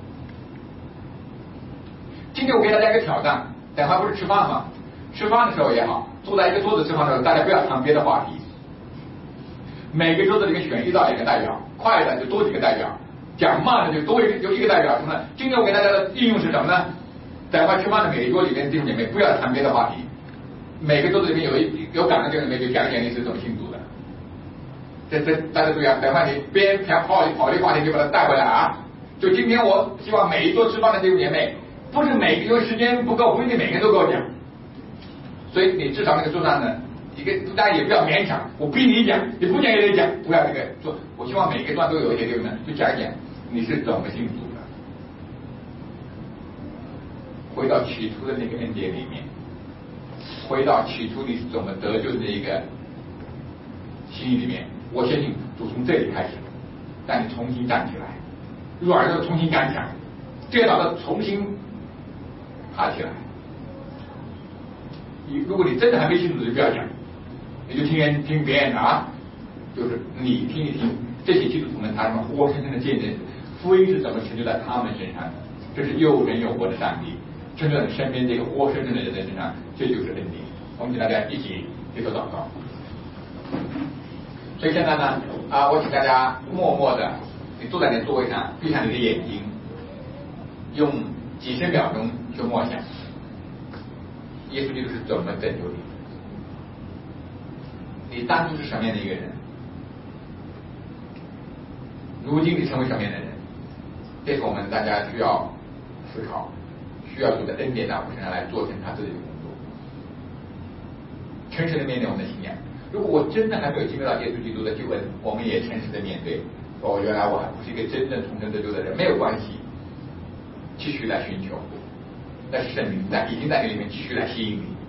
今天我给大家一个挑战，等会不是吃饭吗？吃饭的时候也好，坐在一个桌子吃饭的时候，大家不要谈别的话题。每个桌子里面选1到2个代表，快的就多几个代表，讲慢的就多有一个代表。什么呢？今天我给大家的应用是什么呢？等会吃饭的每一桌里面弟兄姐妹不要谈别的话题，每个桌子里面有感的弟兄姐妹就讲一讲你是怎么信主的。这大家注意啊！等会你边跑的话题就把它带回来啊！就今天我希望每一桌吃饭的弟兄姐妹，不是每个因为时间不够，不一定每个人都给我讲，所以你至少那个桌上呢，一个大家也不要勉强，我逼你讲，你不讲也得讲，不要这个做。我希望每个段都有一些弟兄们就讲一讲你是怎么信主的，回到起初的那个恩典里面，回到起初你是怎么得救的那个心意里面。我相信主从这里开始，让你重新站起来，软弱重新刚强，跌倒的重新爬起来。如果你真的还没信主，就不要讲，你就听别人的啊，就是你听一听这些基督徒们他们活生生的见证，福音是怎么成就在他们身上的。这是又人又活的上帝成就在身边这个活生生的人的身上，这就是恩典。我们请大家一起接受祷告。所以现在呢，我请大家默默的，你坐在你的座位上，闭上你的眼睛，用几十秒钟去默想，耶稣基督是怎么拯救你？你当初是什么样的一个人？如今你成为什么样的人？这是我们大家需要思考，需要主的恩典在我们身上来做成他自己的工作，诚实的面对我们的信仰。如果我真的还没有经历到耶稣基督的救恩，我们也诚实的面对，原来我还不是一个真正重生得救的人，没有关系，继续来寻求，那是圣灵已经在这里面继续来吸引你。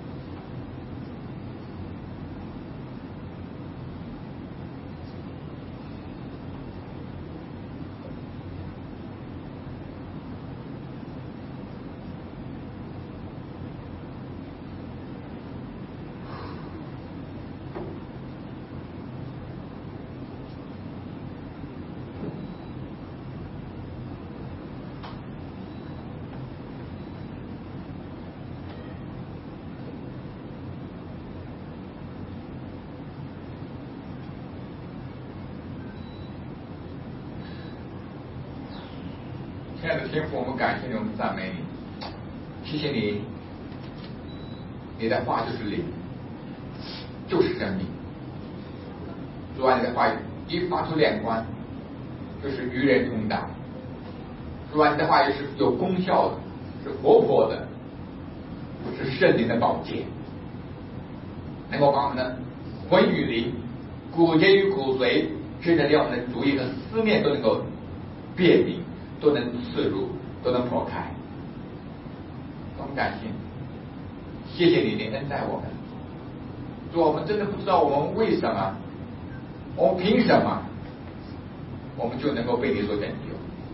亲爱的天父，我们感谢你，我们赞美你，谢谢你，你的话就是灵，就是生命。主啊，你的话语一发出亮光，就是与人同达。主啊，你的话语是有功效的，是活泼的，是圣灵的宝剑，能够把我们的魂与灵、骨节与骨髓，甚至连我们的主意和思念都能够辨明，都能刺入，都能破开。我们感谢你，谢谢你的恩待我们。主，我们真的不知道我们为什么，我们凭什么，我们就能够被你所拯救。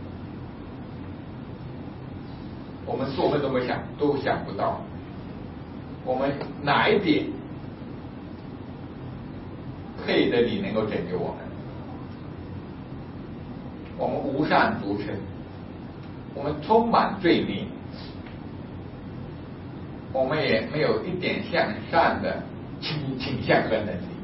我们做梦都想不到，我们哪一点配得你能够拯救我们。我们无善足称，我们充满罪孽，我们也没有一点向善的倾向和能力。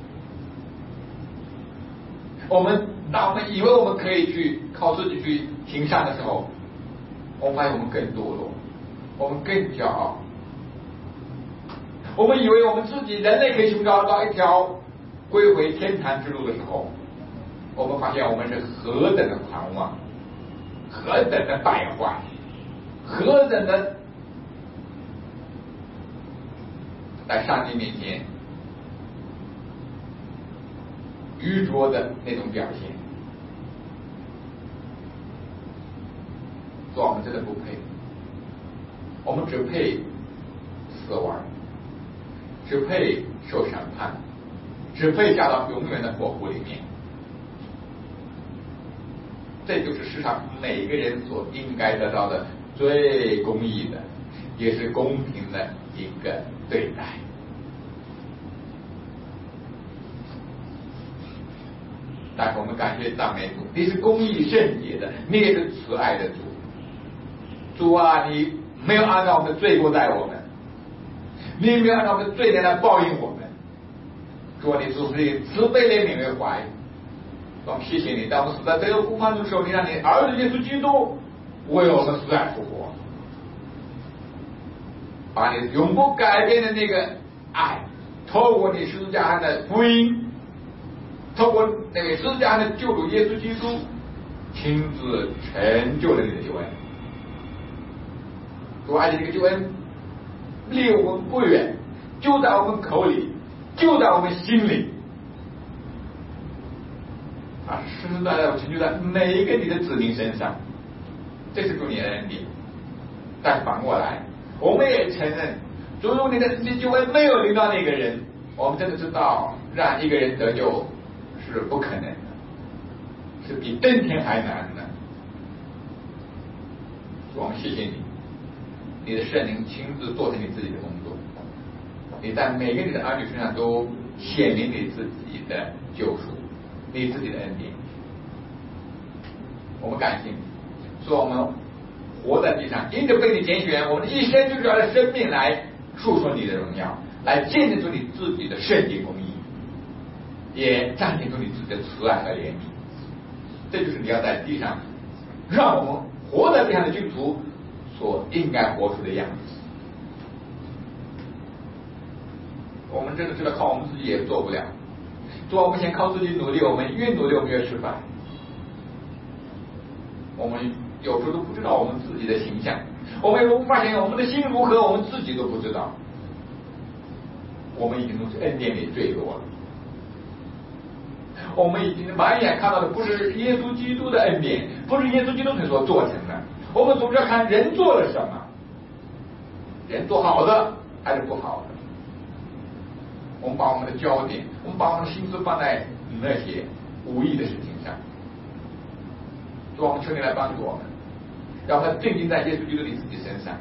当我们以为我们可以去靠自己去行善的时候，我们发现我们更堕落，我们更骄傲。我们以为我们自己人类可以寻找到一条归回天堂之路的时候，我们发现我们是何等的狂妄，何等的败坏，何等的在上帝面前愚拙的那种表现。说我们真的不配，我们只配死亡，只配受审判，只配下到永远的火湖里面。这就是世上每个人所应该得到的最公义的，也是公平的一个对待。但是我们感谢赞美主，你是公义圣洁的，你也是慈爱的主。主啊，你没有按照我们的罪过待我们，你没有按照我们的罪孽来报应我们。主啊，你是以慈悲怜悯为怀。我们谢谢你，当我们死在罪恶呼唤中的时候，你让你儿子耶稣基督为我们死而复活，把你永不改变的那个爱，透过你十字架上的福音，透过那个十字架上的救主耶稣基督，亲自成就了你的救恩。主啊，你这个救恩离我们不远，就在我们口里，就在我们心里。实实在在成就在每一个你的子民身上，这是主你的恩典。但反过来，我们也承认，主你的救恩没有临到那个人，我们真的知道，让一个人得救是不可能的，是比登天还难的。主，我们谢谢你，你的圣灵亲自做成你自己的工作，你在每个你的儿女身上都显明你自己的救赎，你自己的恩典。我们感谢你，说我们活在地上，因着被你拣选，我们一生就是要的生命来诉说你的荣耀，来见证出你自己的圣洁公义，也彰显出你自己的慈爱和怜悯。这就是你要在地上让我们活在地上的基督徒所应该活出的样子。我们真的知道靠我们自己也做不了，做我们先靠自己努力，我们越努力我们越失败。我们有时候都不知道我们自己的形象，我们也发现我们的心如何，我们自己都不知道。我们已经从恩典里坠落了，我们已经满眼看到的不是耶稣基督的恩典，不是耶稣基督所做成的，我们总是要看人做了什么，人做好的还是不好的。我们把我们的焦点，我们把我们的心思放在那些无益的事情上。主，我们求你来帮助我们，让我们定睛在耶稣基督你自己身上，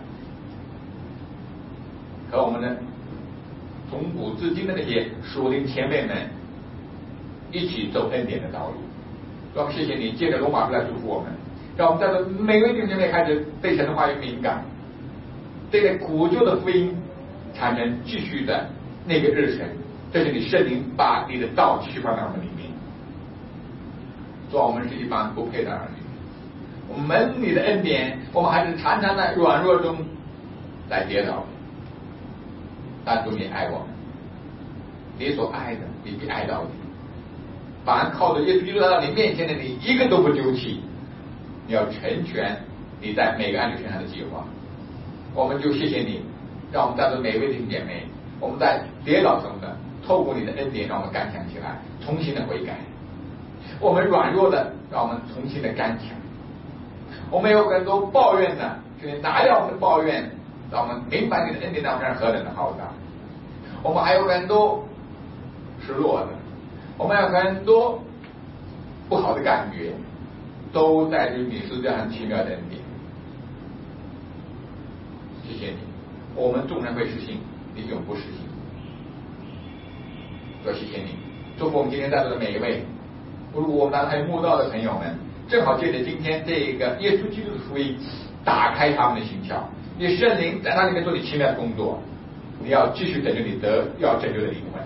和我们的从古至今的那些属灵前辈们一起走恩典的道路。主，我们谢谢你，借着罗马书来祝福我们，让我们在这每位弟兄姐妹开始对神的话语敏感，对着古旧的福音才能继续的那个日程。这是你圣灵把你的道继续放在我们里面。主，我们是一帮不配的儿女，我们你的恩典，我们还是常常在软弱中来跌倒。但主，你爱我们，你所爱的，你必爱到底。凡靠着耶稣基督来到你面前的，你一个都不丢弃。你要成全你在每个儿女身上的计划。我们就谢谢你，让我们在座每位弟兄姐妹，我们在跌倒中的，透过你的恩典，让我们刚强起来，重新的悔改。我们软弱的，让我们重新的刚强。我们有很多抱怨的，请你拿掉我们的抱怨，让我们明白你的恩典在我们身上何等的浩大。我们还有很多失落的，我们有很多不好的感觉，都在于你是这样奇妙的恩典。谢谢你，我们众人会失信，你永不失信。说谢谢你， 祝福我们今天在座的每一位。如果我们当中还有慕道的朋友们，正好借着今天这个耶稣基督的福音，打开他们的心窍，因为圣灵在那里面做你奇妙的工作，你要继续拯救你要拯救的灵魂。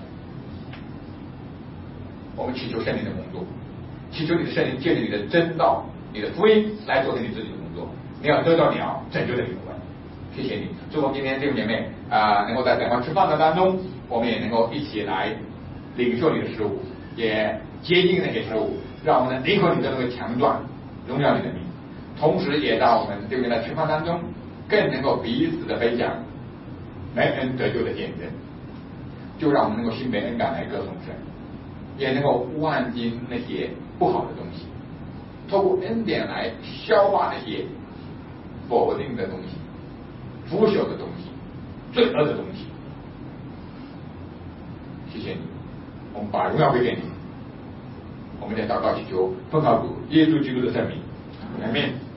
我们祈求圣灵的工作，祈求你的圣灵借着你的真道、你的福音来做你自己的工作，你要得到你要拯救的灵魂。谢谢你，祝福今天弟兄姐妹能够在等会吃饭的当中，我们也能够一起来领受你的食物，也接近那些食物，让我们的灵魂里都能够强壮，荣耀你的名。同时也让我们弟兄姐妹在吃饭当中更能够彼此的分享蒙恩得救的见证，就让我们能够心被恩感来歌颂神，也能够忘记那些不好的东西，透过恩典来消化那些否定的东西、腐朽的东西、罪恶的东西。谢谢你，我们把荣耀归给你。我们在祷告祈求奉靠主耶稣基督的圣名，阿们。